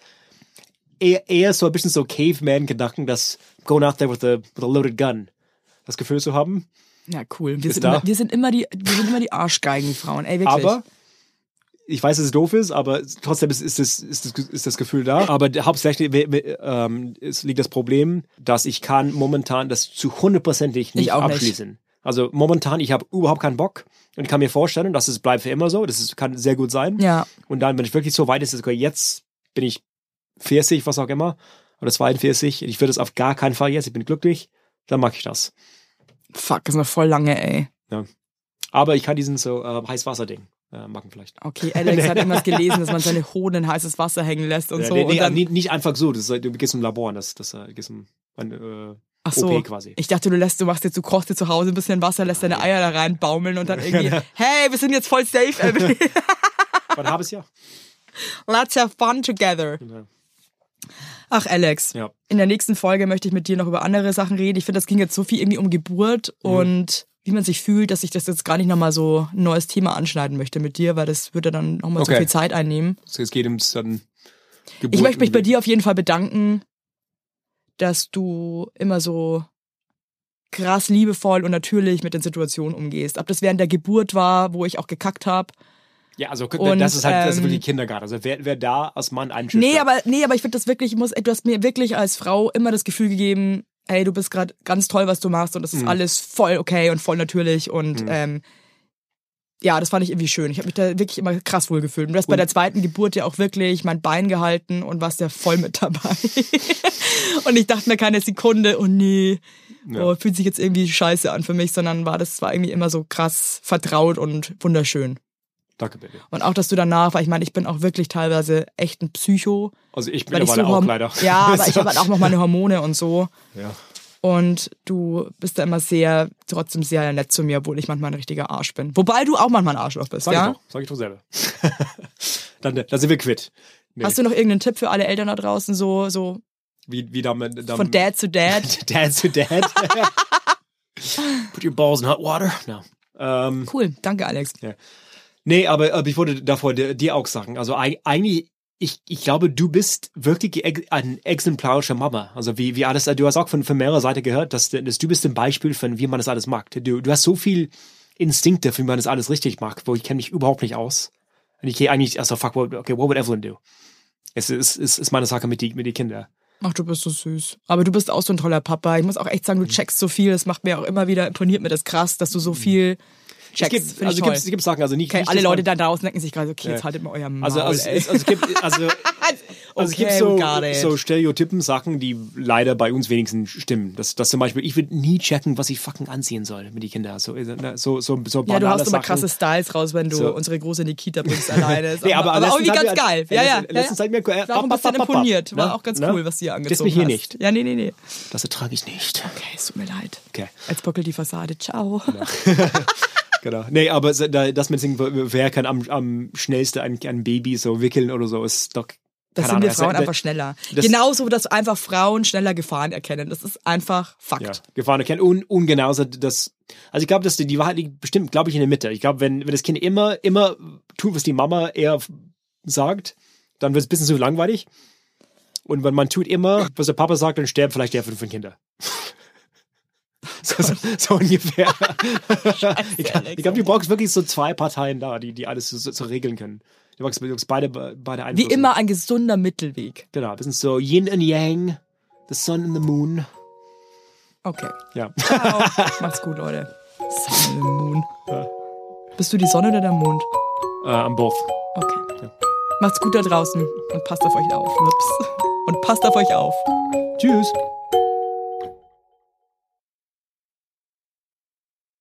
eher, eher so ein bisschen so Caveman-Gedanken, dass going out there with a, with a loaded gun. Das Gefühl zu haben.
Ja, cool. Wir
Ist
sind,
da?
immer, wir sind immer die, wir sind immer die Arschgeigen, die Frauen. Ey, wirklich.
Aber ich weiß, dass es doof ist, aber trotzdem ist, ist, das, ist, das, ist das Gefühl da. Aber hauptsächlich ähm, es liegt das Problem, dass ich kann momentan das zu hundertprozentig nicht
auch nicht.
abschließen. Also momentan, ich habe überhaupt keinen Bock und kann mir vorstellen, dass es bleibt für immer so. Das ist, kann sehr gut sein.
Ja.
Und dann, wenn ich wirklich so weit ist, okay, jetzt bin ich vierzig, was auch immer, oder zweiundvierzig, ich würde es auf gar keinen Fall jetzt, ich bin glücklich, dann mache ich das.
Fuck, ist noch voll lange, ey.
Ja. Aber ich kann diesen so äh, Heißwasser-Ding äh, machen vielleicht.
Okay, Alex hat irgendwas gelesen, dass man seine Hoden in heißes Wasser hängen lässt und
Ja,
so.
nee,
und
nee,
dann,
nicht, nicht einfach so, das ist, du gehst im Labor, das, das äh, gehst im ein, äh,
ach so,
O P quasi.
ich dachte, du lässt, du machst jetzt, du kochst dir zu Hause ein bisschen Wasser, lässt deine Eier da rein baumeln und dann irgendwie, hey, wir sind jetzt voll safe, Emily.
Wann habe ich ja?
Let's have fun together.
Genau.
Ach, Alex,
Ja.
in der nächsten Folge möchte ich mit dir noch über andere Sachen reden. Ich finde, das ging jetzt so viel irgendwie um Geburt
Mhm.
und wie man sich fühlt, dass ich das jetzt gar nicht nochmal so ein neues Thema anschneiden möchte mit dir, weil das würde dann nochmal so
Okay.
viel Zeit einnehmen.
So, es geht ums dann Geburt.
Ich möchte mich bei dir auf jeden Fall bedanken, dass du immer so krass liebevoll und natürlich mit den Situationen umgehst. Ob das während der Geburt war, wo ich auch gekackt habe.
Ja, also
Und,
das ist halt das ist
ähm,
wirklich Kindergarten. Also wer, wer da als Mann einen Schiff
Nee,
hat.
aber nee, aber ich finde das wirklich, ich muss, du hast mir wirklich als Frau immer das Gefühl gegeben, hey, du bist gerade ganz toll, was du machst und das ist
Mhm.
alles voll okay und voll natürlich und
Mhm.
ähm, ja, das fand ich irgendwie schön. Ich habe mich da wirklich immer krass wohl gefühlt. Und du hast bei
Und-
der zweiten Geburt ja auch wirklich mein Bein gehalten und warst ja voll mit dabei. Und ich dachte mir keine Sekunde, oh nee,
Ja.
oh, fühlt sich jetzt irgendwie scheiße an für mich, sondern war das war irgendwie immer so krass vertraut und wunderschön.
Danke, bitte.
Und auch, dass du danach, weil ich meine, ich bin auch wirklich teilweise echt ein Psycho.
Also ich
Weil ich so
mittlerweile auch
Horm-
leider.
Ja, aber ich habe halt auch noch meine Hormone und so.
Ja.
Und du bist da immer sehr, trotzdem sehr nett zu mir, obwohl ich manchmal ein richtiger Arsch bin. Wobei du auch manchmal ein Arschloch bist,
Sag
ja?
ich doch, sag ich doch selber. dann, dann sind wir quitt. Nee.
Hast du noch irgendeinen Tipp für alle Eltern da draußen, so, so
wie, wie damit, damit
von Dad zu Dad?
Dad to Dad. Put your balls in hot water. No. Ähm,
Cool, danke Alex.
nee, aber, aber ich wollte davor dir, dir auch sagen, also eig- eigentlich, ich, ich glaube, du bist wirklich ex- ein exemplarischer Mama. Also wie, wie alles, du hast auch von, von mehrerer Seite gehört, dass, dass du bist ein Beispiel von, wie man das alles macht. Du, du hast so viel Instinkte, wie man das alles richtig macht, wo ich kenne mich überhaupt nicht aus. Und ich gehe eigentlich, also fuck, what, okay, what would Evelyn do? Es ist, ist, ist meine Sache mit die, mit die Kindern.
Ach, du bist so süß. Aber du bist auch so ein toller Papa. Ich muss auch echt sagen, du checkst so viel. Das macht mir auch immer wieder, imponiert mir das krass, dass du so viel
Es
checkst.
gibt,
Find ich
also
toll.
gibt, es gibt Sachen, also nicht,
Okay,
nicht
alle
dass
Leute
man-
da draußen denken sich gerade, okay, jetzt
Ja.
haltet mal euer Maul,
Also, also,
ey.
es, also, es gibt, also, also es gibt
Okay,
so,
got it.
so Stereotypen Sachen, die leider bei uns wenigstens stimmen. Das, das zum Beispiel, ich würde nie checken, was ich fucking anziehen soll mit die Kinder. So, so, so, so
Ja, du
banale
hast immer
Sachen.
krasse Styles raus, wenn du
So.
unsere große Nikita bringst alleine. Ist
Nee,
auch
aber,
mal- aber
letztens
irgendwie
hat
ganz
mir-
geil.
äh,
Ja, ja.
letztens- letztens hat mir,
Ich war auch ein bisschen imponiert. War auch ganz cool, was du hier angezogen
Das mich hier
hast.
nicht.
Ja, nee, nee, nee.
Das ertrage ich nicht.
Okay, es tut mir leid.
Okay.
Als Bockel die Fassade. Ciao.
Genau. Nee, aber so, da- das mit dem, wer kann am, am schnellsten ein, ein Baby so wickeln oder so, ist doch.
Das
keine
sind wir
Ahnung,
Frauen
das-
einfach schneller.
das-
Genauso, dass einfach Frauen schneller Gefahren erkennen. Das ist einfach Fakt.
Ja, Gefahren erkennen und, und genauso das, also ich glaube, dass die, die Wahrheit liegt bestimmt, glaube ich, in der Mitte. Ich glaube, wenn, wenn das Kind immer, immer tut, was die Mama eher sagt, dann wird es ein bisschen zu langweilig. Und wenn man tut immer, was der Papa sagt, dann sterben vielleicht der fünf Kinder. so, so, so ungefähr. ich glaube, glaub, du brauchst wirklich so zwei Parteien da, die, die alles so, so, so regeln können. Du brauchst, du brauchst beide, beide
Wie
Einflüsse.
immer ein gesunder Mittelweg.
Genau, ein bisschen so Yin and Yang, the sun and the moon.
Okay.
Ja.
Ciao. Macht's gut, Leute. Sun and the Moon. Bist du die Sonne oder der Mond?
Äh, am both.
Okay.
Ja.
Macht's gut da draußen und passt auf euch auf. Ups. Und passt auf euch auf.
Tschüss.